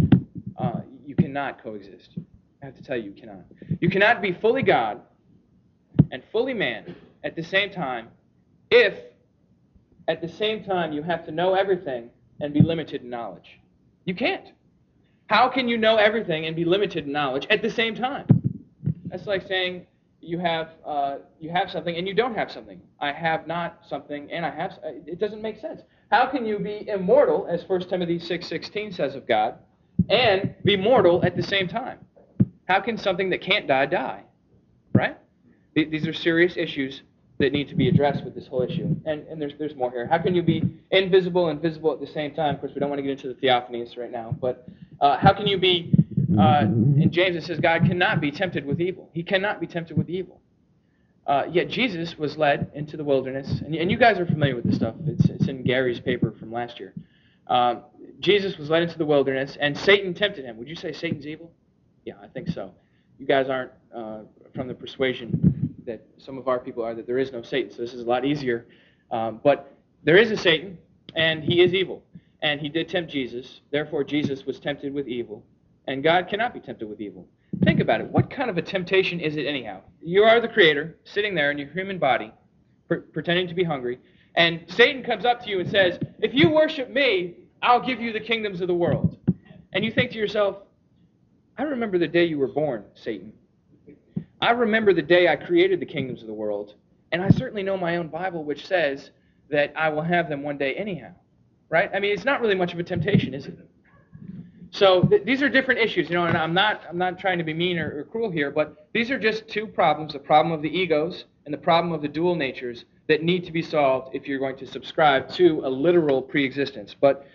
Speaker 1: you cannot coexist. I have to tell you, you cannot. You cannot be fully God and fully man at the same time if, at the same time, you have to know everything and be limited in knowledge. You can't. How can you know everything and be limited in knowledge at the same time? That's like saying you have something and you don't have something. I have not something and I have. It doesn't make sense. How can you be immortal, as 1 Timothy 6:16 says of God, and be mortal at the same time? How can something that can't die? Right? These are serious issues that need to be addressed with this whole issue. And there's more here. How can you be invisible and visible at the same time? Of course, we don't want to get into the theophanies right now. But how can you be, in James it says God cannot be tempted with evil. He cannot be tempted with evil. Yet Jesus was led into the wilderness. And you guys are familiar with this stuff. It's in Gary's paper from last year. Jesus was led into the wilderness, and Satan tempted him. Would you say Satan's evil? Yeah, I think so. You guys aren't from the persuasion that some of our people are, that there is no Satan, so this is a lot easier. But there is a Satan, and he is evil. And he did tempt Jesus. Therefore, Jesus was tempted with evil. And God cannot be tempted with evil. Think about it. What kind of a temptation is it anyhow? You are the Creator, sitting there in your human body. pretending to be hungry, and Satan comes up to you and says, if you worship me, I'll give you the kingdoms of the world. And you think to yourself, I remember the day you were born, Satan. I remember the day I created the kingdoms of the world, and I certainly know my own Bible, which says that I will have them one day anyhow. Right? I mean, it's not really much of a temptation, is it? So these are different issues, and I'm not trying to be mean or cruel here, but these are just two problems: the problem of the egos and the problem of the dual natures that need to be solved if you're going to subscribe to a literal preexistence. But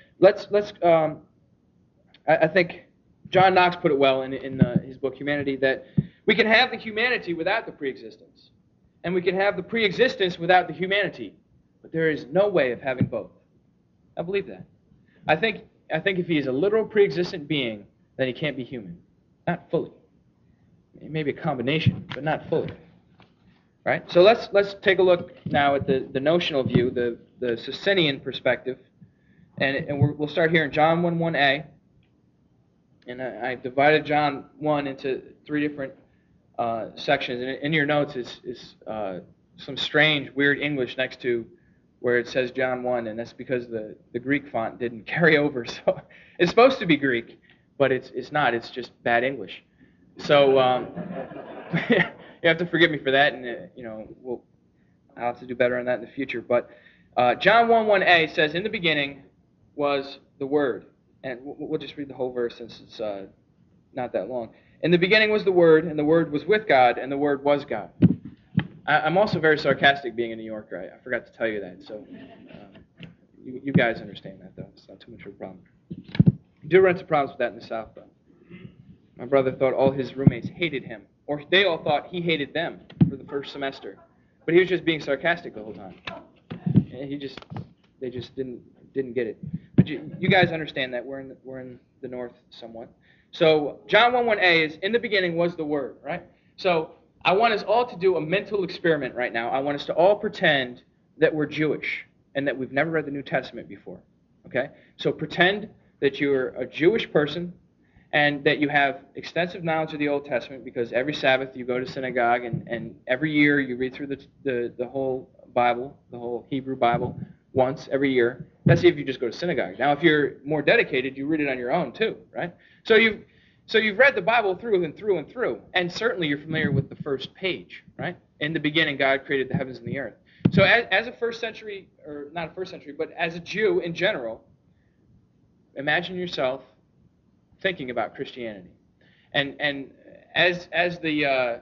Speaker 1: I think John Knox put it well in his book Humanity, that we can have the humanity without the preexistence, and we can have the preexistence without the humanity, but there is no way of having both. I believe that. I think if he is a literal pre-existent being, then he can't be human. Not fully. Maybe a combination, but not fully. Right? So let's take a look now at the notional view, the Socinian perspective. And we'll start here in John 1:1a. And I've divided John 1 into three different sections. And in your notes is some strange, weird English next to where it says John 1, and that's because the Greek font didn't carry over. So it's supposed to be Greek, but it's not. It's just bad English. So you have to forgive me for that, and I'll have to do better on that in the future. But John 1:1a says, "In the beginning was the Word," and we'll just read the whole verse since it's not that long. "In the beginning was the Word, and the Word was with God, and the Word was God." I'm also very sarcastic being a New Yorker. I forgot to tell you that. So you guys understand that, though. It's not too much of a problem. You do run into problems with that in the South, though. My brother thought all his roommates hated him, or they all thought he hated them for the first semester. But he was just being sarcastic the whole time. And they just didn't get it. But you guys understand that we're in the North somewhat. So John 1:1a is, "In the beginning was the Word," right? So I want us all to do a mental experiment right now. I want us to all pretend that we're Jewish and that we've never read the New Testament before. Okay? So pretend that you're a Jewish person and that you have extensive knowledge of the Old Testament because every Sabbath you go to synagogue and every year you read through the whole Bible, the whole Hebrew Bible, once every year. That's if you just go to synagogue. Now, if you're more dedicated, you read it on your own too, right? So you've read the Bible through and through and through, and certainly you're familiar with the first page, right? In the beginning, God created the heavens and the earth. So as a first century, or not a first century, but as a Jew in general, imagine yourself thinking about Christianity, and as it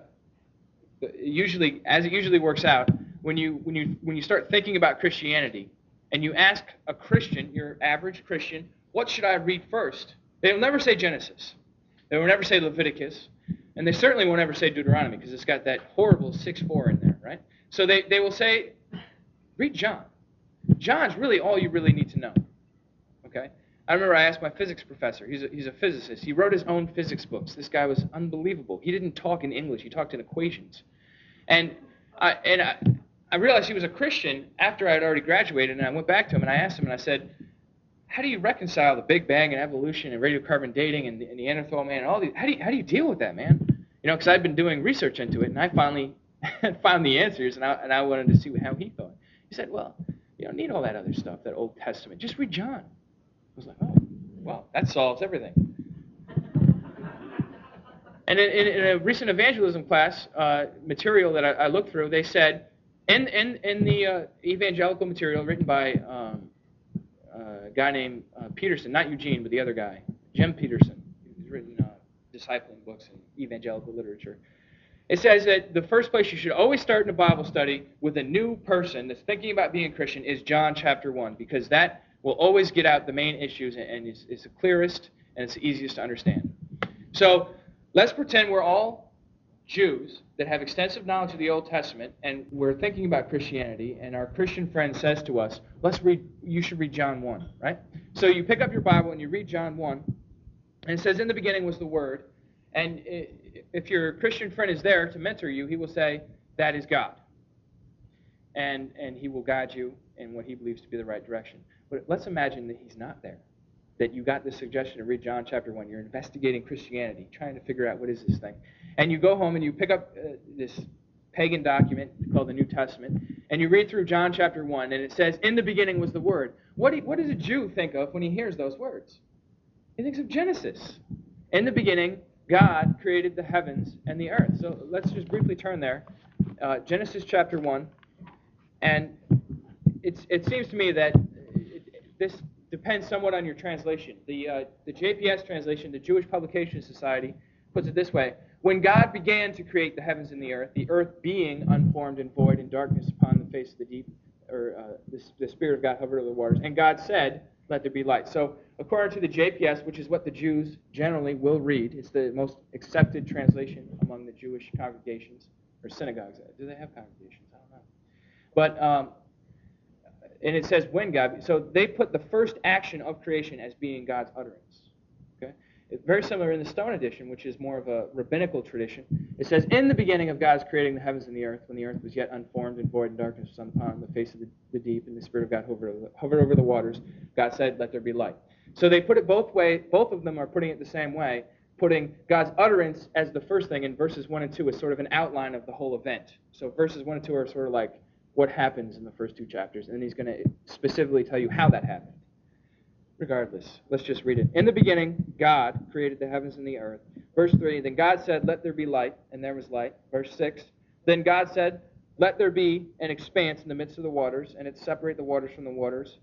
Speaker 1: usually works out, when you start thinking about Christianity, and you ask a Christian, your average Christian, what should I read first? They'll never say Genesis. They will never say Leviticus, and they certainly won't ever say Deuteronomy because it's got that horrible 6:4 in there, right? So they will say, read John. John's really all you really need to know, okay? I remember I asked my physics professor. He's a physicist. He wrote his own physics books. This guy was unbelievable. He didn't talk in English. He talked in equations. And I realized he was a Christian after I had already graduated, and I went back to him and I asked him, and I said, how do you reconcile the Big Bang and evolution and radiocarbon dating and the Neanderthal man and all these? How do you deal with that, man? Because I'd been doing research into it, and I finally found the answers, and I wanted to see how he thought. He said, well, you don't need all that other stuff, that Old Testament. Just read John. I was like, oh, well, that solves everything. And in a recent evangelism class material that I looked through, they said, in the evangelical material written by a guy named Peterson, not Eugene, but the other guy, Jim Peterson. He's written discipling books and evangelical literature. It says that the first place you should always start in a Bible study with a new person that's thinking about being a Christian is John chapter 1, because that will always get out the main issues and it's the clearest and it's the easiest to understand. So let's pretend we're all Jews that have extensive knowledge of the Old Testament, and we're thinking about Christianity, and our Christian friend says to us, you should read John 1, right? So you pick up your Bible and you read John 1, and it says, in the beginning was the Word, and if your Christian friend is there to mentor you, he will say, that is God. And he will guide you in what he believes to be the right direction. But let's imagine that he's not there, that you got this suggestion to read John chapter 1. You're investigating Christianity, trying to figure out what is this thing. And you go home and you pick up this pagan document called the New Testament, and you read through John chapter 1, and it says, "In the beginning was the Word." What does a Jew think of when he hears those words? He thinks of Genesis. In the beginning, God created the heavens and the earth. So let's just briefly turn there. Genesis chapter 1. And it seems to me that this depends somewhat on your translation. The JPS translation, the Jewish Publication Society, puts it this way. When God began to create the heavens and the earth being unformed and void and darkness upon the face of the deep, or the Spirit of God hovered over the waters, and God said, "Let there be light." So according to the JPS, which is what the Jews generally will read, it's the most accepted translation among the Jewish congregations, or synagogues. Do they have congregations? I don't know. But, and it says when God, so they put the first action of creation as being God's utterance. Okay? It's very similar in the Stone Edition, which is more of a rabbinical tradition. It says, "In the beginning of God's creating the heavens and the earth, when the earth was yet unformed and void and darkness was upon the face of the deep, and the Spirit of God hovered over the waters, God said, 'Let there be light.'" So they put it both ways. Both of them are putting it the same way, putting God's utterance as the first thing, and verses 1 and 2 is sort of an outline of the whole event. So verses 1 and 2 are sort of like what happens in the first two chapters, and then he's going to specifically tell you how that happened. Regardless, let's just read it. "In the beginning, God created the heavens and the earth." Verse 3, "Then God said, 'Let there be light,' and there was light." Verse 6, "Then God said, 'Let there be an expanse in the midst of the waters, and it separate the waters from the waters.'"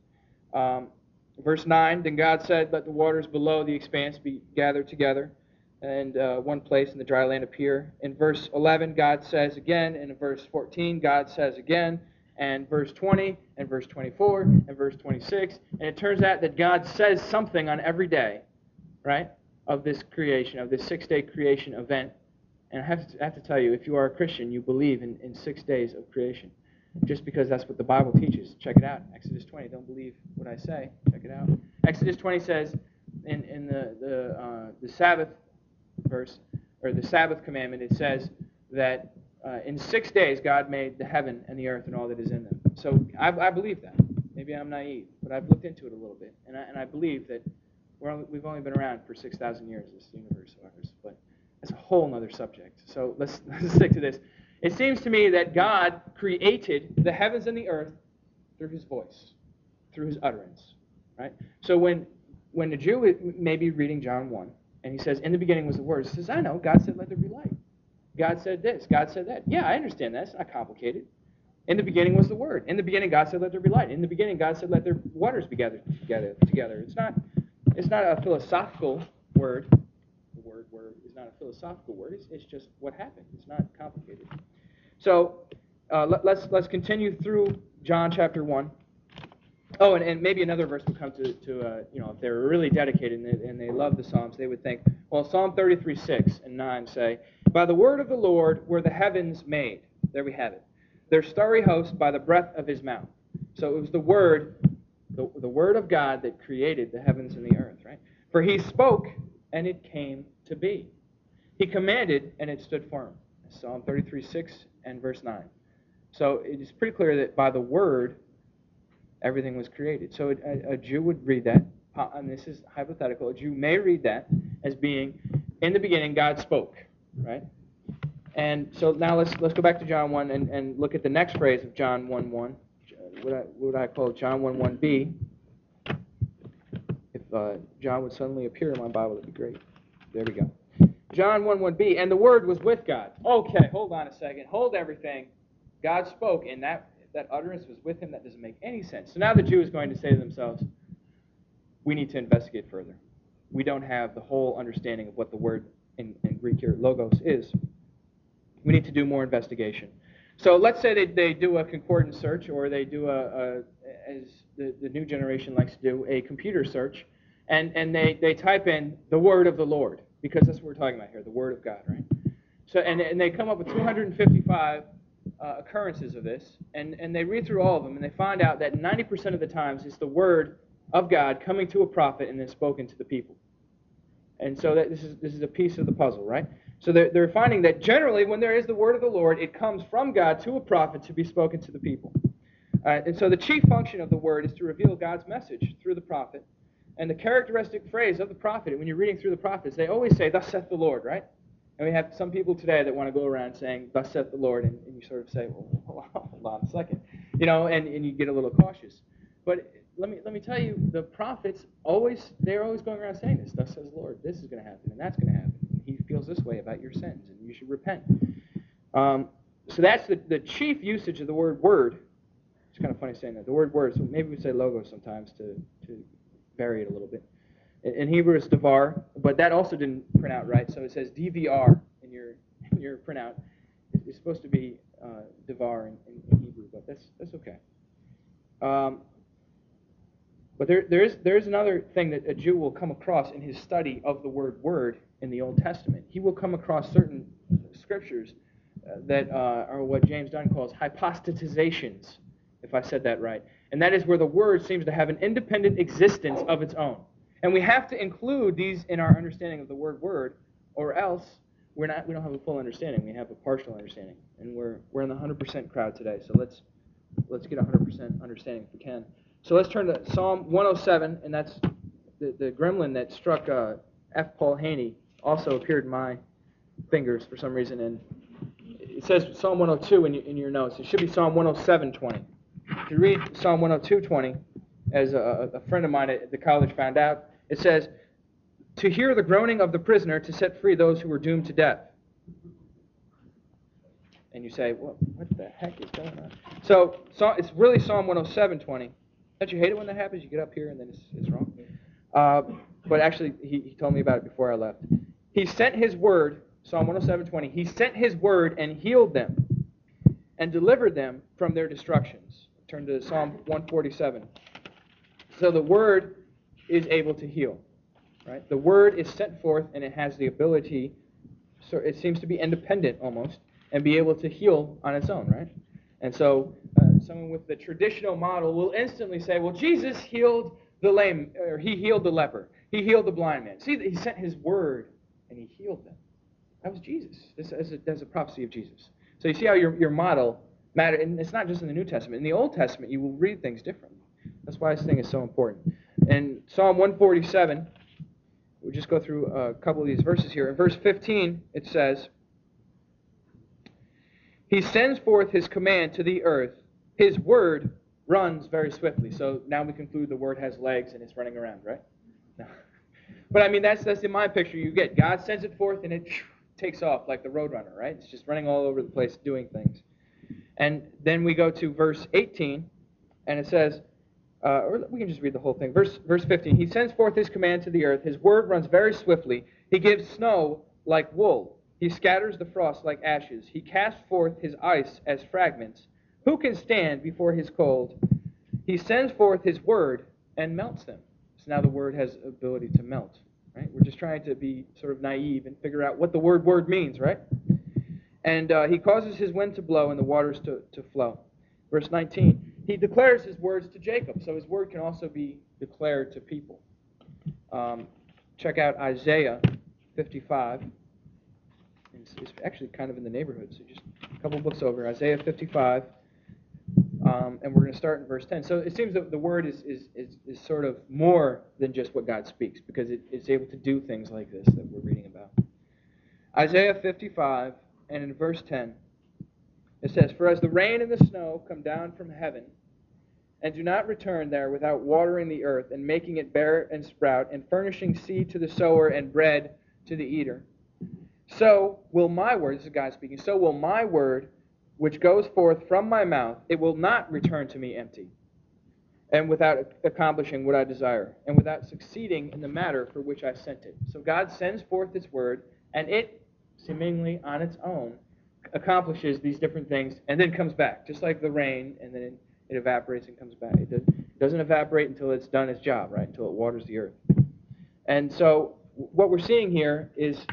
Speaker 1: Verse 9, "Then God said, 'Let the waters below the expanse be gathered together, and one place, and the dry land appear.'" In verse 11, God says again, and in verse 14, God says again, and verse 20, and verse 24, and verse 26, and it turns out that God says something on every day, right, of this creation, of this 6-day creation event. And I have to tell you, if you are a Christian, you believe in 6 days of creation, just because that's what the Bible teaches. Check it out, Exodus 20. Don't believe what I say. Check it out. Exodus 20 says, in the Sabbath verse, or the Sabbath commandment, it says that in 6 days God made the heaven and the earth and all that is in them. So I believe that. Maybe I'm naive, but I've looked into it a little bit, and I believe that we've only been around for 6,000 years, this universe of ours, but that's a whole other subject. So let's stick to this. It seems to me that God created the heavens and the earth through His voice, through His utterance, right? So when a Jew may be reading John 1, and he says, "In the beginning was the Word," he says, "I know, God said, 'Let there be light.' God said this, God said that." Yeah, I understand that. It's not complicated. In the beginning was the Word. In the beginning, God said, "Let there be light." In the beginning, God said, "Let their waters be gathered together." It's not a philosophical word. The word is not a philosophical word. It's just what happened. It's not complicated. So let's continue through John chapter 1. Oh, and maybe another verse will come to if they were really dedicated and they love the Psalms, they would think, well, Psalm 33:6 and 9 say, "By the word of the Lord were the heavens made." There we have it. "Their starry host by the breath of His mouth." So it was the word of God that created the heavens and the earth, right? "For He spoke, and it came to be. He commanded, and it stood firm." Psalm 33:6 and verse 9. So it is pretty clear that by the word, everything was created. So a Jew would read that, and this is hypothetical, a Jew may read that as being, in the beginning, God spoke, right? And so now let's go back to John 1 and look at the next phrase of John 1:1. What I call John 1:1b. If John would suddenly appear in my Bible, that'd be great. There we go. John 1:1b, "And the Word was with God." Okay, hold on a second. Hold everything. God spoke, and that utterance was with Him. That doesn't make any sense. So now the Jew is going to say to themselves, we need to investigate further. We don't have the whole understanding of what the word in Greek here, logos, is. We need to do more investigation. So let's say they do a concordance search, or they do as the new generation likes to do, a computer search, and they type in the word of the Lord, because that's what we're talking about here, the word of God, right? So and they come up with 255 occurrences of this, and they read through all of them, and they find out that 90% of the times it's the word of God coming to a prophet and then spoken to the people. And so this is a piece of the puzzle, right? So they're finding that generally when there is the word of the Lord, it comes from God to a prophet to be spoken to the people. And so the chief function of the word is to reveal God's message through the prophet. And the characteristic phrase of the prophet, when you're reading through the prophets, they always say, "Thus saith the Lord," right? And we have some people today that want to go around saying, "Thus saith the Lord," and you sort of say, "Well, hold on a second," and you get a little cautious. But let me tell you, the prophets they're always going around saying this. "Thus says the Lord, this is going to happen, and that's going to happen. He feels this way about your sins, and you should repent." So that's the chief usage of the word "word." It's kind of funny saying that. The word "word," so maybe we say "logo" sometimes to vary it a little bit. In Hebrew, it's "davar," but that also didn't print out right, so it says "dvr" in your printout. It's supposed to be "davar" in Hebrew, but that's okay. But there is another thing that a Jew will come across in his study of the word "word" in the Old Testament. He will come across certain scriptures that are what James Dunn calls hypostatizations, if I said that right. And that is where the word seems to have an independent existence of its own. And we have to include these in our understanding of the word "word," or else we don't have a full understanding. We have a partial understanding. And we're in the 100% crowd today, so let's get 100% understanding if we can. So let's turn to Psalm 107, and that's the gremlin that struck F. Paul Haney also appeared in my fingers for some reason, and it says Psalm 102 in your notes. It should be Psalm 107:20. If you read Psalm 102:20, as a friend of mine at the college found out, it says, "To hear the groaning of the prisoner, to set free those who were doomed to death." And you say, well, what the heck is going on? So it's really Psalm 107:20. Don't you hate it when that happens? You get up here and then it's wrong. But actually, he told me about it before I left. He sent his word, Psalm 107:20, he sent his word and healed them and delivered them from their destructions. Turn to Psalm 147. So the word is able to heal, right? The word is sent forth and it has the ability, so it seems to be independent almost, and be able to heal on its own, right? And so someone with the traditional model will instantly say, well, Jesus healed the lame, or he healed the leper. He healed the blind man. See, he sent his word and he healed them. That was Jesus. That's a prophecy of Jesus. So you see how your model matters. And it's not just in the New Testament. In the Old Testament, you will read things differently. That's why this thing is so important. In Psalm 147, we'll just go through a couple of these verses here. In verse 15, it says, "He sends forth his command to the earth. His word runs very swiftly." So now we conclude the word has legs and it's running around, right? No. But I mean, that's the mind picture you get. God sends it forth and it takes off like the Roadrunner, right? It's just running all over the place doing things. And then we go to verse 18, and it says, or we can just read the whole thing. Verse 15, "He sends forth his command to the earth. His word runs very swiftly. He gives snow like wool. He scatters the frost like ashes. He casts forth his ice as fragments. Who can stand before his cold? He sends forth his word and melts them." So now the word has ability to melt, right? We're just trying to be sort of naive and figure out what the word means, right? And he causes his wind to blow and the waters to flow. Verse 19, he declares his words to Jacob. So his word can also be declared to people. Check out Isaiah 55. It's actually kind of in the neighborhood, so just a couple books over. Isaiah 55. And we're going to start in verse 10. So it seems that the word is sort of more than just what God speaks, because it's able to do things like this that we're reading about. Isaiah 55, and in verse 10, it says, "For as the rain and the snow come down from heaven, and do not return there without watering the earth, and making it bear and sprout, and furnishing seed to the sower and bread to the eater, so will my word," this is God speaking, "so will my word which goes forth from my mouth, it will not return to me empty, and without accomplishing what I desire, and without succeeding in the matter for which I sent it." So God sends forth his word, and it, seemingly on its own, accomplishes these different things, and then comes back, just like the rain, and then it evaporates and comes back. It doesn't evaporate until it's done its job, right? Until it waters the earth. And so what we're seeing here is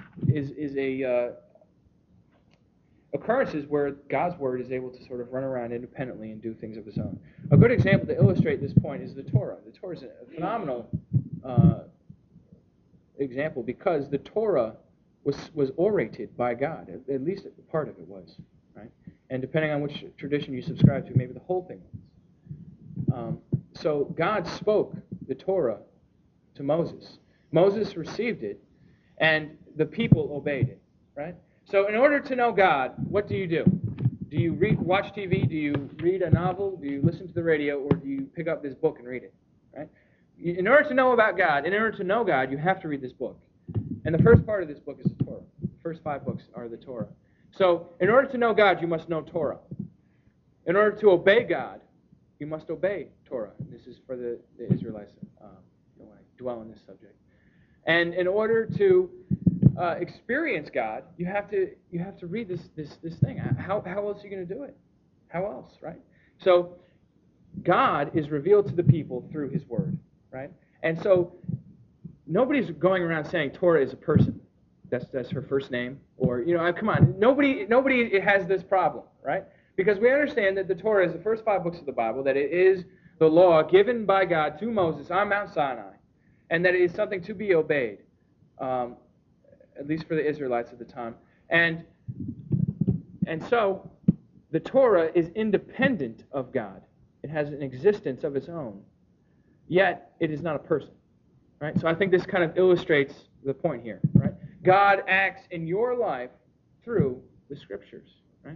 Speaker 1: occurrences where God's word is able to sort of run around independently and do things of its own. A good example to illustrate this point is the Torah. The Torah is a phenomenal example, because the Torah was orated by God. At least a part of it was, right? And depending on which tradition you subscribe to, maybe the whole thing was. So God spoke the Torah to Moses. Moses received it, and the people obeyed it. right? So in order to know God, what do? Do you watch TV? Do you read a novel? Do you listen to the radio? Or do you pick up this book and read it, right? In order to know about God, in order to know God, you have to read this book. And the first part of this book is the Torah. The first 5 books are the Torah. So in order to know God, you must know Torah. In order to obey God, you must obey Torah. And this is for the Israelites. I don't want to dwell on this subject. And in order to experience God, you have to read this thing. How else are you going to do it? How else, right? So God is revealed to the people through His Word, right? And so nobody's going around saying Torah is a person. That's her first name, or come on, nobody has this problem, right? Because we understand that the Torah is the first 5 books of the Bible, that it is the law given by God to Moses on Mount Sinai, and that it is something to be obeyed, at least for the Israelites at the time. And so the Torah is independent of God. It has an existence of its own, yet it is not a person, right? So I think this kind of illustrates the point here, right? God acts in your life through the Scriptures, right?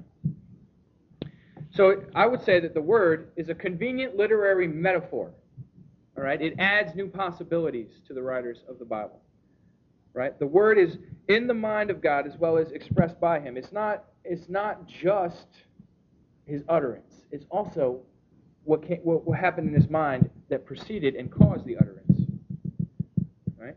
Speaker 1: So I would say that the Word is a convenient literary metaphor, all right? It adds new possibilities to the writers of the Bible, right? The Word is in the mind of God as well as expressed by Him. It's not just His utterance. It's also what happened in His mind that preceded and caused the utterance, right?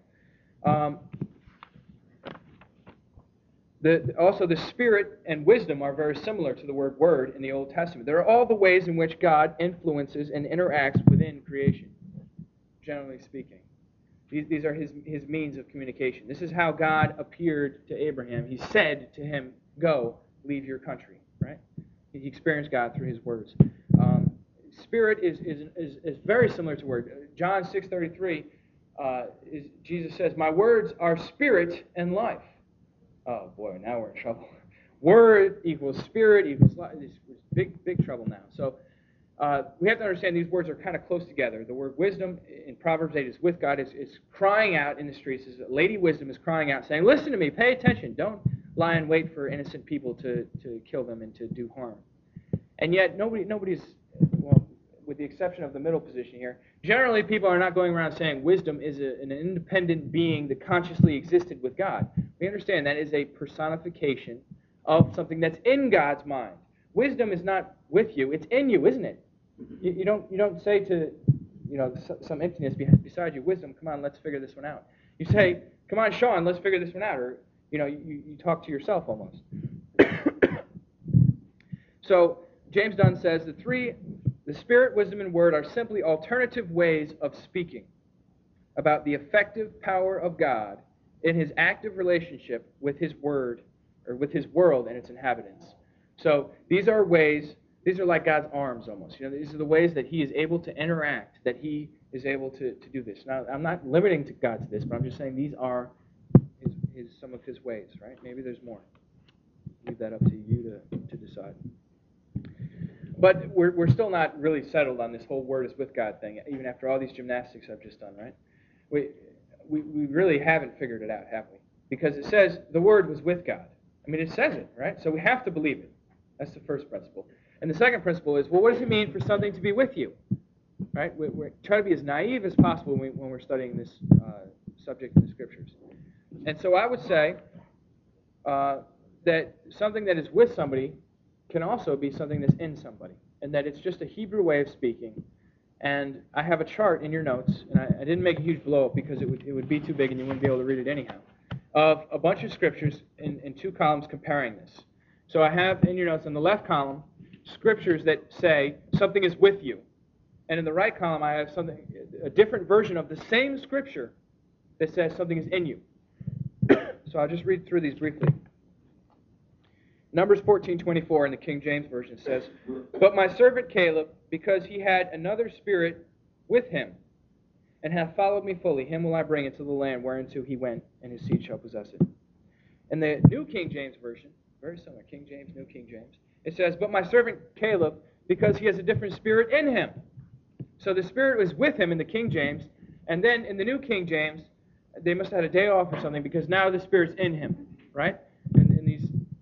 Speaker 1: Also, the Spirit and wisdom are very similar to the word in the Old Testament. There are all the ways in which God influences and interacts within creation, generally speaking. These are his means of communication. This is how God appeared to Abraham. He said to him, "Go, leave your country." Right? He experienced God through His words. Spirit is very similar to word. John 6:33, Jesus says, "My words are spirit and life." Oh boy, now we're in trouble. Word equals spirit equals life. It's big trouble now. So we have to understand these words are kind of close together. The word wisdom in Proverbs 8 is with God. It's crying out in the streets. Lady Wisdom is crying out, saying, "Listen to me, pay attention. Don't lie and wait for innocent people to kill them and to do harm." And yet nobody's, well, with the exception of the middle position here, generally people are not going around saying wisdom is an independent being that consciously existed with God. We understand that is a personification of something that's in God's mind. Wisdom is not with you; it's in you, isn't it? You don't say to some emptiness beside you, "Wisdom, come on, let's figure this one out." You say, "Come on, Sean, let's figure this one out," or you talk to yourself almost. So James Dunn says the Spirit, wisdom, and word are simply alternative ways of speaking about the effective power of God in His active relationship with His word, or with His world and its inhabitants. So these are like God's arms almost. These are the ways that He is able to interact, that He is able to do this. Now, I'm not limiting God to this, but I'm just saying these are some of His ways, right? Maybe there's more. Leave that up to you to decide. But we're still not really settled on this whole Word is with God thing, even after all these gymnastics I've just done, right? We really haven't figured it out, have we? Because it says the Word was with God. I mean, it says it, right? So we have to believe it. That's the first principle. And the second principle is, well, what does it mean for something to be with you? Right? We try to be as naive as possible when we're studying this subject in the Scriptures. And so I would say that something that is with somebody can also be something that's in somebody, and that it's just a Hebrew way of speaking. And I have a chart in your notes, and I didn't make a huge blow-up because it would be too big and you wouldn't be able to read it anyhow, of a bunch of scriptures in 2 columns comparing this. So I have in your notes on the left column scriptures that say something is with you, and in the right column I have a different version of the same scripture that says something is in you. So I'll just read through these briefly. Numbers 14:24 in the King James Version says, "But my servant Caleb, because he had another spirit with him, and hath followed me fully, him will I bring into the land whereinto he went, and his seed shall possess it." In the New King James Version, very similar, King James, New King James, it says, "But my servant Caleb, because he has a different spirit in him." So the spirit was with him in the King James, and then in the New King James, they must have had a day off or something, because now the spirit's in him, right? In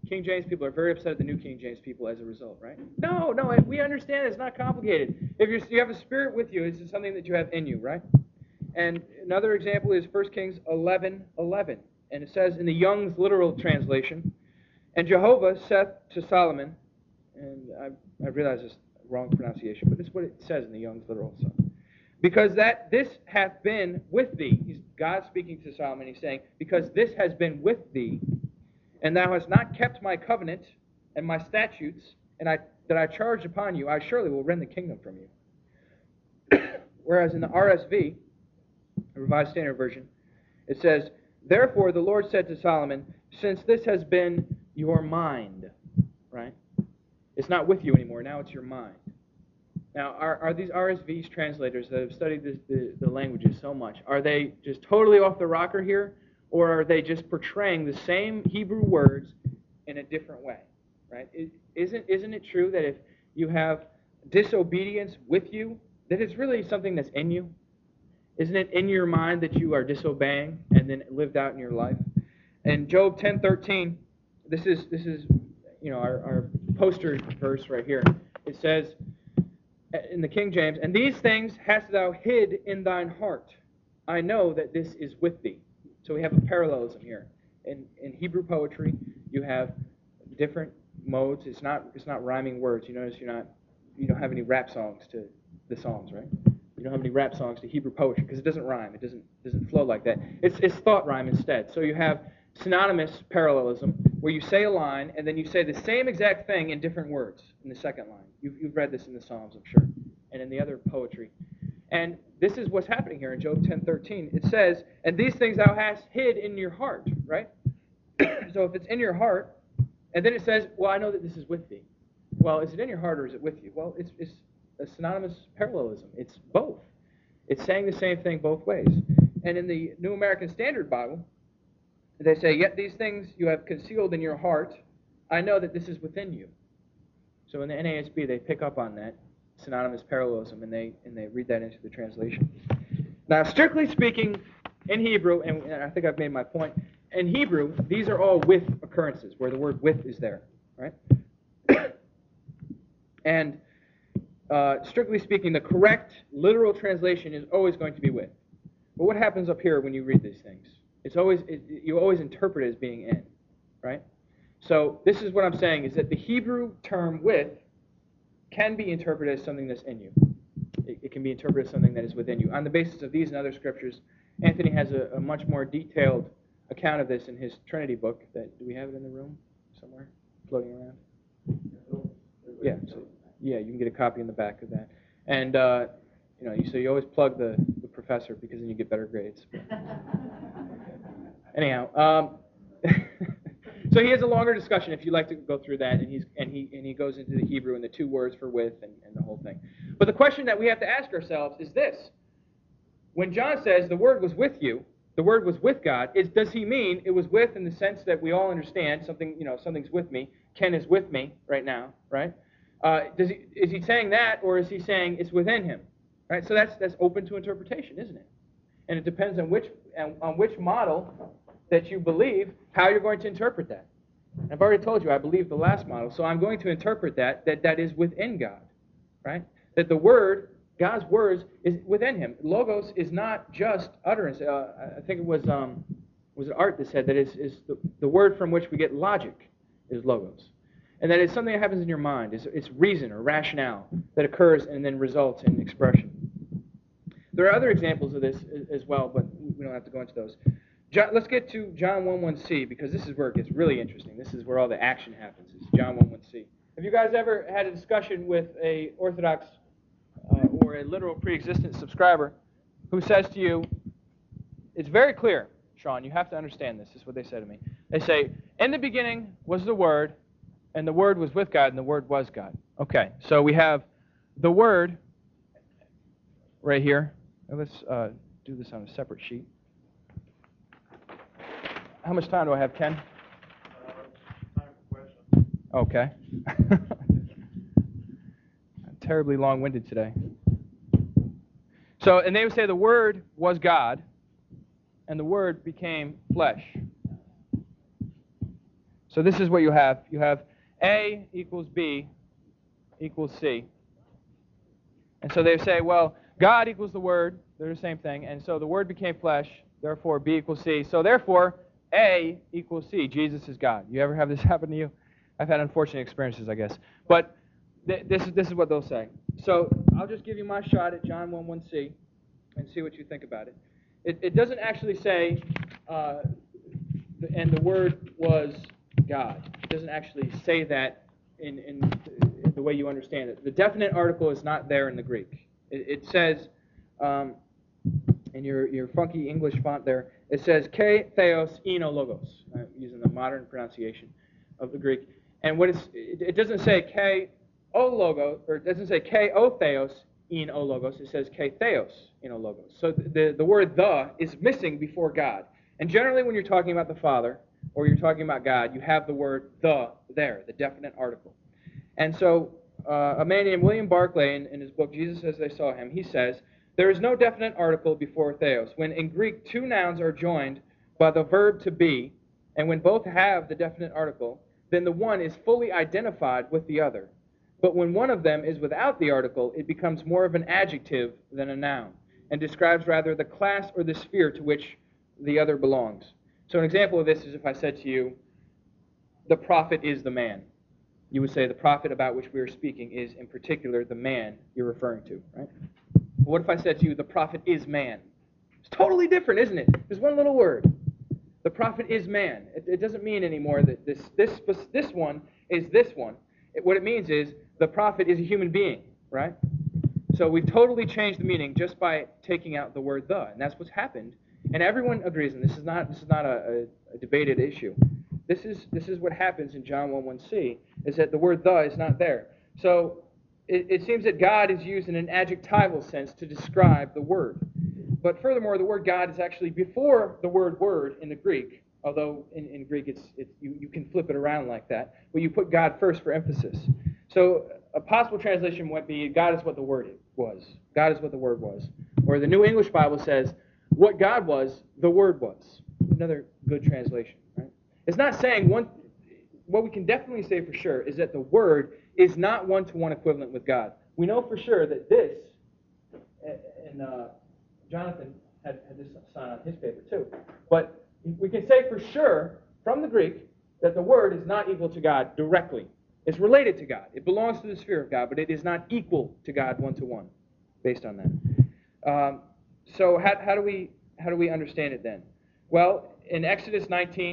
Speaker 1: King James people are very upset at the New King James people as a result, right? No, we understand it's not complicated. If you have a spirit with you, it's something that you have in you, right? And another example is 1 Kings 11:11. And it says in the Young's literal translation, and Jehovah saith to Solomon, and I realize it's wrong pronunciation, but this is what it says in the Young's literal. So, because that this hath been with thee, God speaking to Solomon, he's saying, because this has been with thee, and thou hast not kept my covenant and my statutes, and that I charged upon you, I surely will rend the kingdom from you. Whereas in the RSV, the Revised Standard Version, it says, therefore the Lord said to Solomon, since this has been your mind, right? It's not with you anymore, now it's your mind. Now, are these RSV translators that have studied the languages so much, are they just totally off the rocker here? Or are they just portraying the same Hebrew words in a different way, right? Isn't it true that if you have disobedience with you, that it's really something that's in you? Isn't it in your mind that you are disobeying and then lived out in your life? And Job 10:13, this is our poster verse right here. It says in the King James, and these things hast thou hid in thine heart. I know that this is with thee. So we have a parallelism here. In Hebrew poetry, you have different modes. It's not rhyming words. You notice you don't have any rap songs to the Psalms, right? You don't have any rap songs to Hebrew poetry because it doesn't rhyme. It doesn't flow like that. It's thought rhyme instead. So you have synonymous parallelism where you say a line and then you say the same exact thing in different words in the second line. You've read this in the Psalms, I'm sure, and in the other poetry. And this is what's happening here in Job 10:13. It says, and these things thou hast hid in your heart, right? So if it's in your heart, and then it says, well, I know that this is with thee. Well, is it in your heart or is it with you? Well, it's a synonymous parallelism. It's both. It's saying the same thing both ways. And in the New American Standard Bible, they say, yet these things you have concealed in your heart, I know that this is within you. So in the NASB, they pick up on that synonymous parallelism, and they read that into the translation. Now, strictly speaking, in Hebrew, and I think I've made my point, in Hebrew, these are all with occurrences, where the word with is there, right? And strictly speaking, the correct literal translation is always going to be with. But what happens up here when you read these things? You always interpret it as being in, right? So this is what I'm saying, is that the Hebrew term with can be interpreted as something that's in you. It can be interpreted as something that is within you. On the basis of these and other scriptures, Anthony has a much more detailed account of this in his Trinity book. Do we have it in the room somewhere, floating around? Yeah, you can get a copy in the back of that. And so you always plug the professor because then you get better grades. Anyhow, so he has a longer discussion if you'd like to go through that, and he goes into the Hebrew and the two words for with and the whole thing. But the question that we have to ask ourselves is this: when John says the Word was with you, the Word was with God, does he mean it was with in the sense that we all understand something's with me? Ken is with me right now, right? Is he saying that, or is he saying it's within him? Right. So that's open to interpretation, isn't it? And it depends on which model that you believe, how you're going to interpret that. I've already told you I believe the last model, so I'm going to interpret that is within God, right? That the Word, God's words, is within Him. Logos is not just utterance. I think it was it Art that said that is the word from which we get logic is logos, and that is something that happens in your mind. It's reason or rationale that occurs and then results in expression. There are other examples of this as well, but we don't have to go into those. Let's get to John 1:1c, because this is where it gets really interesting. This is where all the action happens. It's John 1:1c. Have you guys ever had a discussion with a Orthodox or a literal pre-existent subscriber who says to you, it's very clear, Sean, you have to understand this. This is what they say to me. They say, in the beginning was the Word, and the Word was with God, and the Word was God. Okay, so we have the Word right here. Now let's do this on a separate sheet. How much time do I have, Ken?
Speaker 2: Time for questions.
Speaker 1: Okay. I'm terribly long-winded today. So, and they would say the Word was God, and the Word became flesh. So this is what you have. You have A equals B equals C. And so they say, well, God equals the Word. They're the same thing. And so the Word became flesh. Therefore, B equals C. So therefore, A equals C. Jesus is God. You ever have this happen to you? I've had unfortunate experiences, I guess. But this is what they'll say. So I'll just give you my shot at John 1:1c and see what you think about it. It doesn't actually say, and the Word was God. It doesn't actually say that in the way you understand it. The definite article is not there in the Greek. It says, in your funky English font there, it says K theos eno logos, using the modern pronunciation of the Greek. And it doesn't say K o logos, or it doesn't say K o theos in o logos. It says K theos in o logos. So the word the is missing before God. And generally when you're talking about the Father or you're talking about God, you have the word the there, the definite article. And so a man named William Barclay, in his book Jesus as They Saw Him, he says, there is no definite article before theos. When in Greek two nouns are joined by the verb to be, and when both have the definite article, then the one is fully identified with the other. But when one of them is without the article, it becomes more of an adjective than a noun, and describes rather the class or the sphere to which the other belongs. So an example of this is if I said to you, the prophet is the man. You would say the prophet about which we are speaking is, in particular, the man you're referring to, right? What if I said to you, the prophet is man? It's totally different, isn't it? There's one little word. The prophet is man. It doesn't mean anymore that this one is this one. What it means is the prophet is a human being, right? So we've totally changed the meaning just by taking out the word the, and that's what's happened. And everyone agrees, and this is not a debated issue. This is what happens in John 1:1c, is that the word the is not there. So it seems that God is used in an adjectival sense to describe the Word. But furthermore, the word God is actually before the word word in the Greek, although in Greek you can flip it around like that, but you put God first for emphasis. So a possible translation might be God is what the Word was. God is what the Word was. Or the New English Bible says, what God was, the Word was. Another good translation, right? It's not saying one. What we can definitely say for sure is that the Word is not one-to-one equivalent with God. We know for sure that this, and Jonathan had this sign on his paper too, but we can say for sure from the Greek that the Word is not equal to God directly. It's related to God. It belongs to the sphere of God, but it is not equal to God one-to-one based on that. So how do we understand it then? Well, in Exodus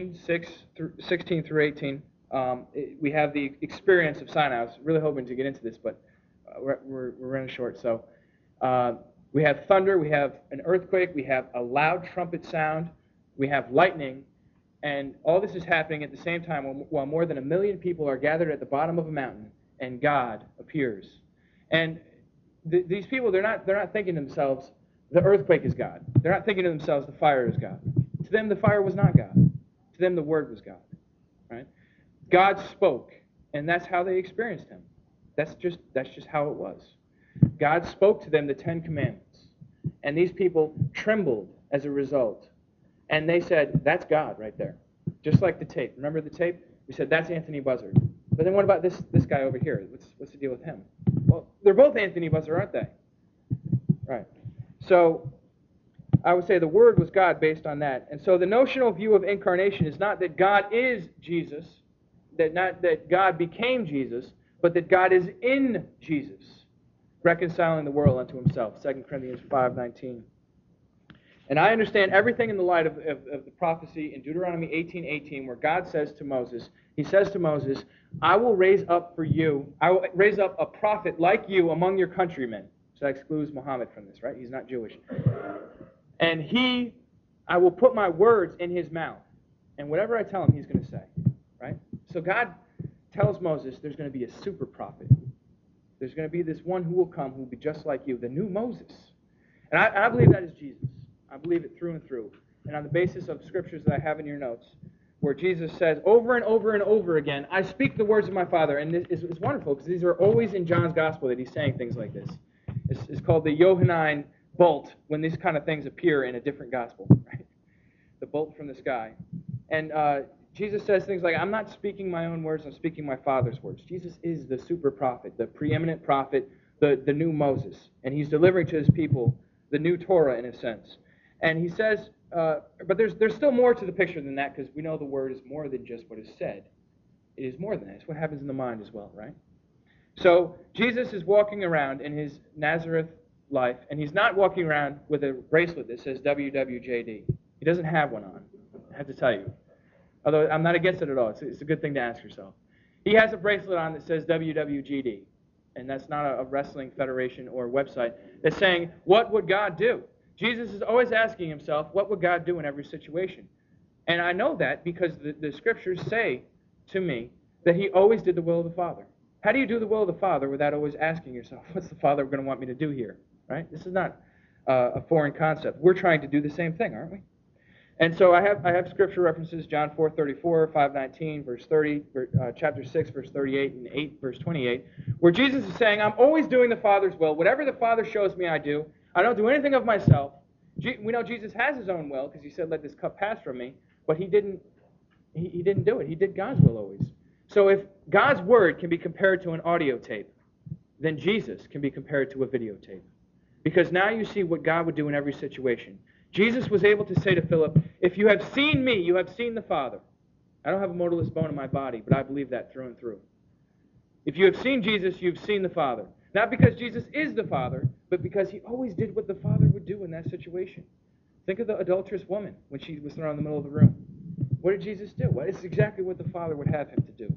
Speaker 1: 16 through 18, we have the experience of Sinai. I was really hoping to get into this, but we're running short. So we have thunder, we have an earthquake, we have a loud trumpet sound, we have lightning, and all this is happening at the same time while more than 1 million people are gathered at the bottom of a mountain, and God appears. And these people, they're not thinking to themselves, the earthquake is God. They're not thinking to themselves, the fire is God. To them, the fire was not God. To them, the Word was God. Right? God spoke, and that's how they experienced Him. That's just how it was. God spoke to them the 10 Commandments, and these people trembled as a result. And they said, that's God right there. Just like the tape. Remember the tape? We said, that's Anthony Buzzard. But then what about this guy over here? What's the deal with him? Well, they're both Anthony Buzzard, aren't they? Right. So I would say the Word was God based on that. And so the notional view of incarnation is not that God is Jesus, not that God became Jesus, but that God is in Jesus, reconciling the world unto Himself. 2 Corinthians 5:19. And I understand everything in the light of the prophecy in Deuteronomy 18:18, where God says to Moses, He says to Moses, I will raise up a prophet like you among your countrymen. So that excludes Muhammad from this, right? He's not Jewish. And I will put my words in his mouth. And whatever I tell him, he's going to say, right? So God tells Moses there's going to be a super prophet. There's going to be this one who will come who will be just like you, the new Moses. And I believe that is Jesus. I believe it through and through. And on the basis of scriptures that I have in your notes, where Jesus says over and over and over again, I speak the words of my Father. And it's wonderful because these are always in John's Gospel that he's saying things like this. It's called the Johannine bolt when these kind of things appear in a different gospel, right? The bolt from the sky. And Jesus says things like, I'm not speaking my own words, I'm speaking my Father's words. Jesus is the super prophet, the preeminent prophet, the new Moses. And he's delivering to his people the new Torah in a sense. And he says, but there's still more to the picture than that, because we know the word is more than just what is said. It is more than that. It's what happens in the mind as well, right? So Jesus is walking around in his Nazareth life, and he's not walking around with a bracelet that says WWJD. He doesn't have one on, I have to tell you. Although I'm not against it at all. It's a good thing to ask yourself. He has a bracelet on that says WWGD, and that's not a wrestling federation or website. That's saying, what would God do? Jesus is always asking himself, what would God do in every situation? And I know that because the scriptures say to me that he always did the will of the Father. How do you do the will of the Father without always asking yourself, what's the Father going to want me to do here? Right? This is not a foreign concept. We're trying to do the same thing, aren't we? And so I have scripture references, John 4:34, 5:19, verse 30, chapter 6, verse 38, and 8, verse 28, where Jesus is saying, I'm always doing the Father's will. Whatever the Father shows me, I do. I don't do anything of myself. We know Jesus has his own will, because he said, let this cup pass from me, but he didn't do it. He did God's will always. So if God's word can be compared to an audio tape, then Jesus can be compared to a videotape. Because now you see what God would do in every situation. Jesus was able to say to Philip, if you have seen me, you have seen the Father. I don't have a motorless bone in my body, but I believe that through and through. If you have seen Jesus, you've seen the Father. Not because Jesus is the Father, but because he always did what the Father would do in that situation. Think of the adulterous woman when she was thrown in the middle of the room. What did Jesus do? Well, it's exactly what the Father would have him to do.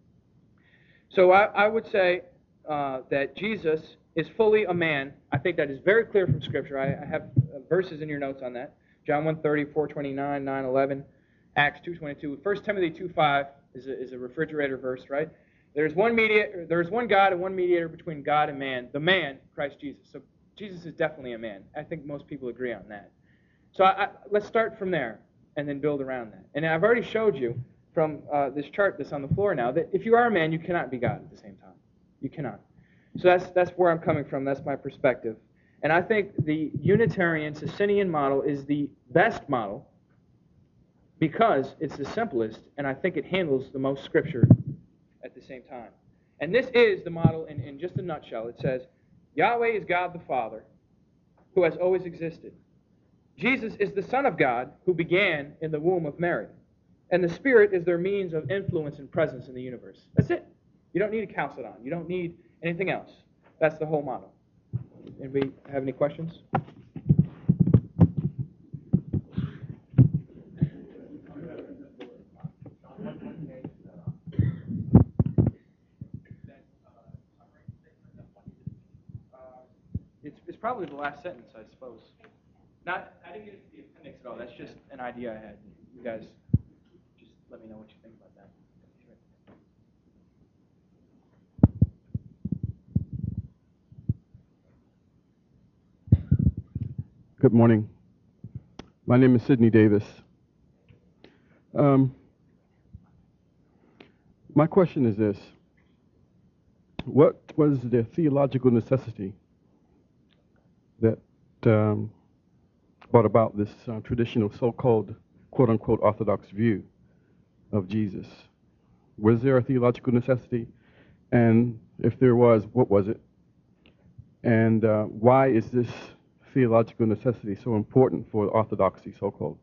Speaker 1: So I would say that Jesus is fully a man. I think that is very clear from Scripture. I have verses in your notes on that. John 1:30, 4:29, 9:11, Acts 2:22. 1 Timothy 2:5 is a refrigerator verse, right? There's one God and one mediator between God and man, the man, Christ Jesus. So Jesus is definitely a man. I think most people agree on that. So let's start from there and then build around that. And I've already showed you from this chart that's on the floor now that if you are a man, you cannot be God at the same time. You cannot. So that's where I'm coming from. That's my perspective. And I think the Unitarian Socinian model is the best model because it's the simplest, and I think it handles the most Scripture at the same time. And this is the model in just a nutshell. It says, Yahweh is God the Father, who has always existed. Jesus is the Son of God, who began in the womb of Mary. And the Spirit is their means of influence and presence in the universe. That's it. You don't need a chalcedon. You don't need anything else. That's the whole model. Anybody have any questions? It's probably the last sentence, I suppose. I didn't get into the appendix at all. That's just an idea I had. You guys just let me know what you think about that.
Speaker 5: Good morning. My name is Sidney Davis. My question is this. What was the theological necessity that brought about this traditional so-called, quote-unquote, Orthodox view of Jesus? Was there a theological necessity? And if there was, what was it? And why is this theological necessity so important for orthodoxy, so-called?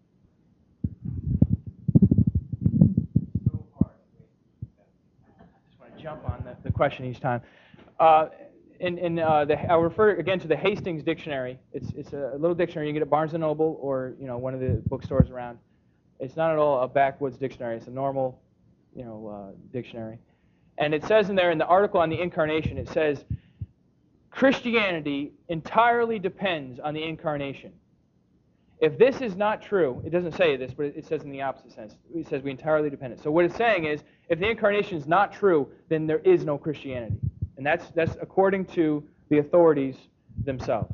Speaker 1: I just want to jump on the question each time. I'll refer again to the Hastings Dictionary. It's a little dictionary you can get at Barnes & Noble or one of the bookstores around. It's not at all a backwoods dictionary. It's a normal dictionary. And it says in there, in the article on the Incarnation, it says, Christianity entirely depends on the Incarnation. If this is not true, it doesn't say this, but it says in the opposite sense. It says we entirely depend. So what it's saying is, if the Incarnation is not true, then there is no Christianity. And that's according to the authorities themselves.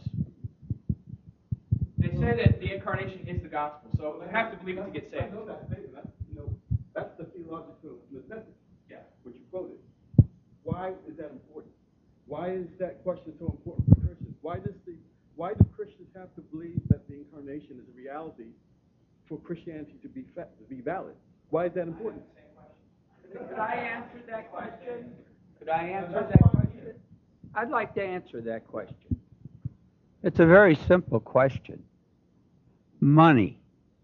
Speaker 1: They say that the Incarnation is the gospel, so you have to believe it to get saved.
Speaker 5: I know that, David. That's the theological necessity, which you quoted. Why is that important? Why is that question so important for Christians? Why do Christians have to believe that the Incarnation is a reality for Christianity to be valid? Why is that important?
Speaker 6: Could I answer that question? Could I answer that question? I'd like to answer that question. It's a very simple question. Money.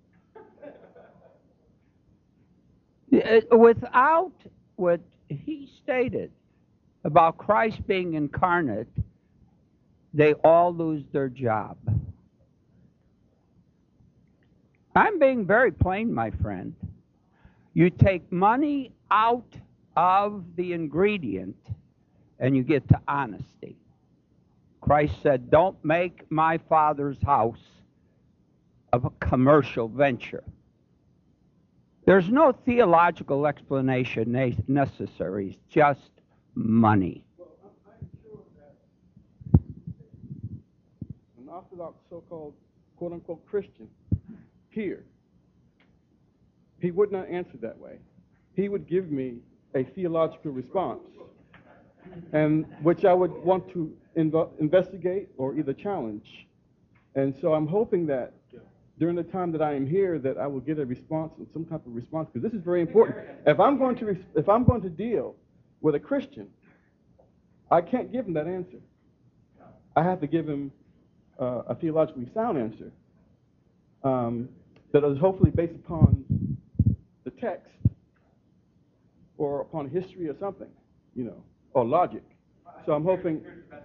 Speaker 6: Without what he stated about Christ being incarnate, they all lose their job. I'm being very plain, my friend. You take money out of the ingredient and you get to honesty. Christ said, don't make my Father's house a commercial venture. There's no theological explanation necessary. It's just money.
Speaker 5: Well, I'm sure that an Orthodox so-called quote-unquote Christian here, he would not answer that way. He would give me a theological response, and which I would want to investigate or either challenge. And so I'm hoping that during the time that I am here, that I will get a response, and some type of response, because this is very important. If I'm going to deal with a Christian, I can't give him that answer. I have to give him a theologically sound answer that is hopefully based upon the text or upon history or something, or logic. So I'm hoping.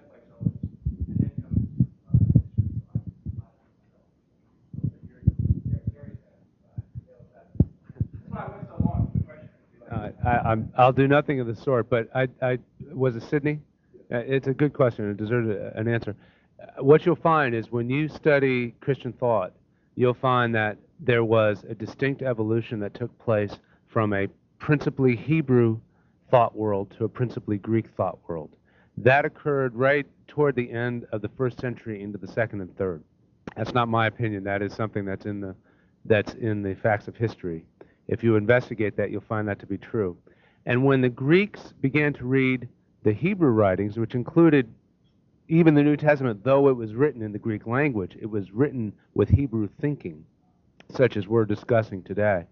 Speaker 2: I'll do nothing of the sort, but was it Sydney? It's a good question. It deserves an answer. What you'll find is when you study Christian thought, you'll find that there was a distinct evolution that took place from a principally Hebrew thought world to a principally Greek thought world. That occurred right toward the end of the first century into the second and third. That's not my opinion. That is something that's in the facts of history. If you investigate that, you'll find that to be true. And when the Greeks began to read the Hebrew writings, which included even the New Testament, though it was written in the Greek language, it was written with Hebrew thinking, such as we're discussing today.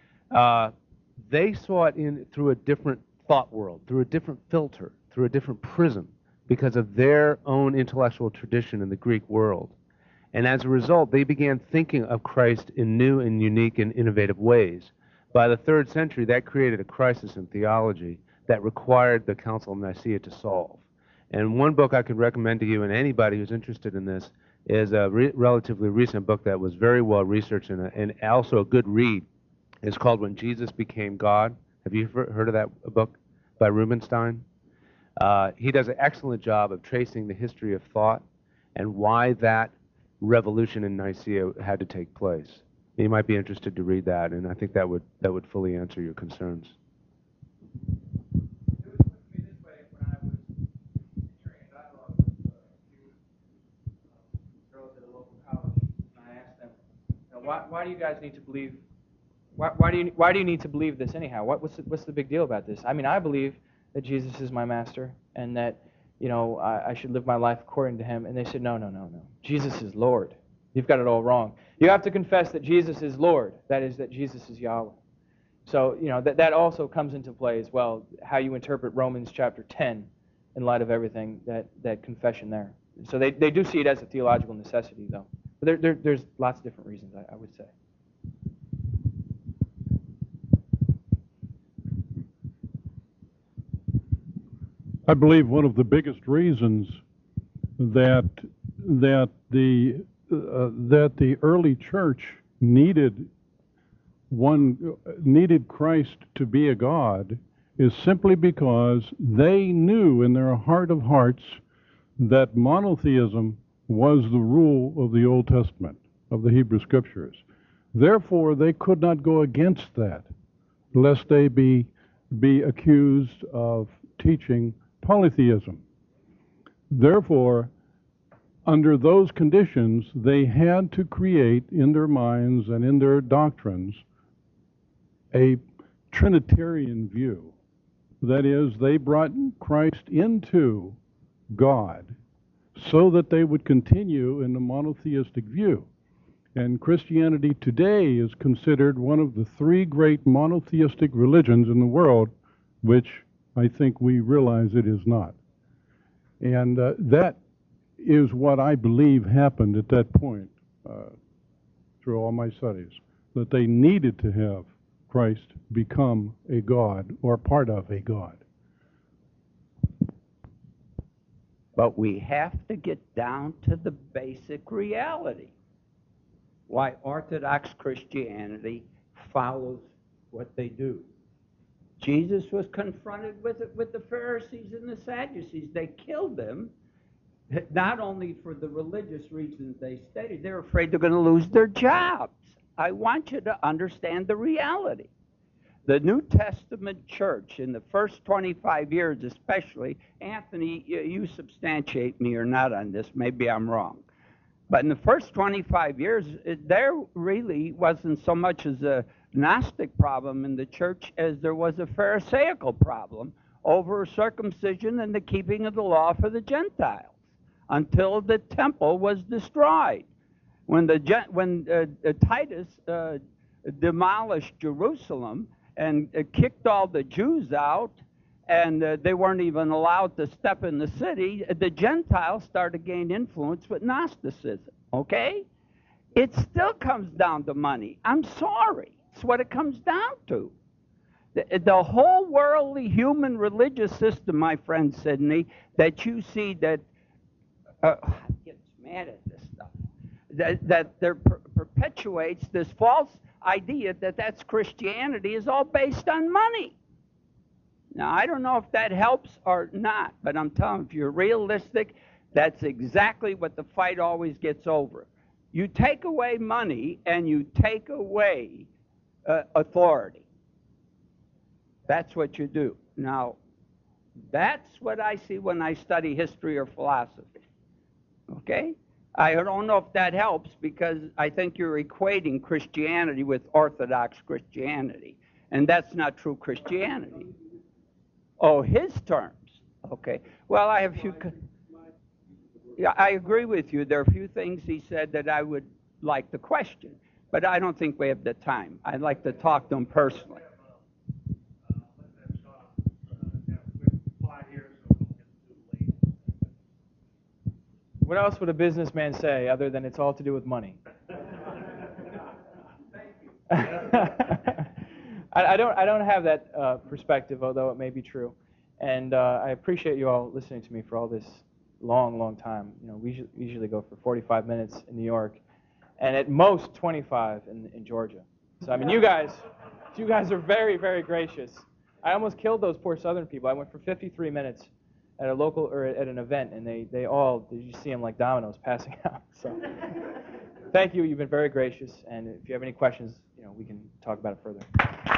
Speaker 2: They saw it through a different thought world, through a different filter, through a different prism, because of their own intellectual tradition in the Greek world. And as a result, they began thinking of Christ in new and unique and innovative ways. By the 3rd century, that created a crisis in theology that required the Council of Nicaea to solve. And one book I could recommend to you and anybody who's interested in this is a relatively recent book that was very well researched and also a good read. It's called When Jesus Became God. Have you heard of that book by Rubinstein? He does an excellent job of tracing the history of thought and why that revolution in Nicaea had to take place. You might be interested to read that, and I think that would fully answer your concerns.
Speaker 1: It was put to me this way when I was entering a dialogue with a few girls at a local college, and I asked them, why do you guys need to believe? Why do you need to believe this anyhow? What's the big deal about this? I mean, I believe that Jesus is my master, and that I should live my life according to him. And they said, no. Jesus is Lord. You've got it all wrong. You have to confess that Jesus is Lord. That is, that Jesus is Yahweh. So, that also comes into play as well, how you interpret Romans chapter 10 in light of everything, that confession there. So they do see it as a theological necessity, though. But there's lots of different reasons, I would say.
Speaker 7: I believe one of the biggest reasons that the early church needed Christ to be a God is simply because they knew in their heart of hearts that monotheism was the rule of the Old Testament, of the Hebrew Scriptures. Therefore, they could not go against that, lest they be accused of teaching polytheism. Therefore, under those conditions, they had to create in their minds and in their doctrines a Trinitarian view. That is, they brought Christ into God so that they would continue in the monotheistic view. And Christianity today is considered one of the three great monotheistic religions in the world, which I think we realize it is not. And that is what I believe happened at that point through all my studies, that they needed to have Christ become a God or part of a God.
Speaker 6: But we have to get down to the basic reality. Why Orthodox Christianity follows what they do. Jesus was confronted with it with the Pharisees and the Sadducees. They killed him, not only for the religious reasons they stated, they're afraid they're going to lose their jobs. I want you to understand the reality. The New Testament church in the first 25 years especially, Anthony, you substantiate me or not on this, maybe I'm wrong. But in the first 25 years, there really wasn't so much as a Gnostic problem in the church as there was a Pharisaical problem over circumcision and the keeping of the law for the Gentiles until the temple was destroyed. When Titus demolished Jerusalem and kicked all the Jews out, and they weren't even allowed to step in the city, the Gentiles started to gain influence with Gnosticism, okay? It still comes down to money. I'm sorry. It's what it comes down to. The whole worldly human religious system, my friend Sidney, that you see that gets mad at this stuff, that perpetuates this false idea that that's Christianity is all based on money. Now, I don't know if that helps or not, but I'm telling you, if you're realistic, that's exactly what the fight always gets over. You take away money and you take away authority. That's what you do. Now, that's what I see when I study history or philosophy. Okay? I don't know if that helps because I think you're equating Christianity with Orthodox Christianity, and that's not true Christianity. Oh, his terms. Okay. Well, I have a few. Yeah, I agree with you. There are a few things he said that I would like to question, but I don't think we have the time. I'd like to talk to him personally.
Speaker 1: What else would a businessman say other than it's all to do with money? I don't have that perspective, although it may be true. And I appreciate you all listening to me for all this long time. You know, we usually go for 45 minutes in New York, and at most 25 in Georgia. So I mean, you guys are very, very gracious. I almost killed those poor Southern people. I went for 53 minutes at a local or at an event, and they all, you see them like dominoes passing out. So thank you. You've been very gracious, and if you have any questions, you know, we can talk about it further.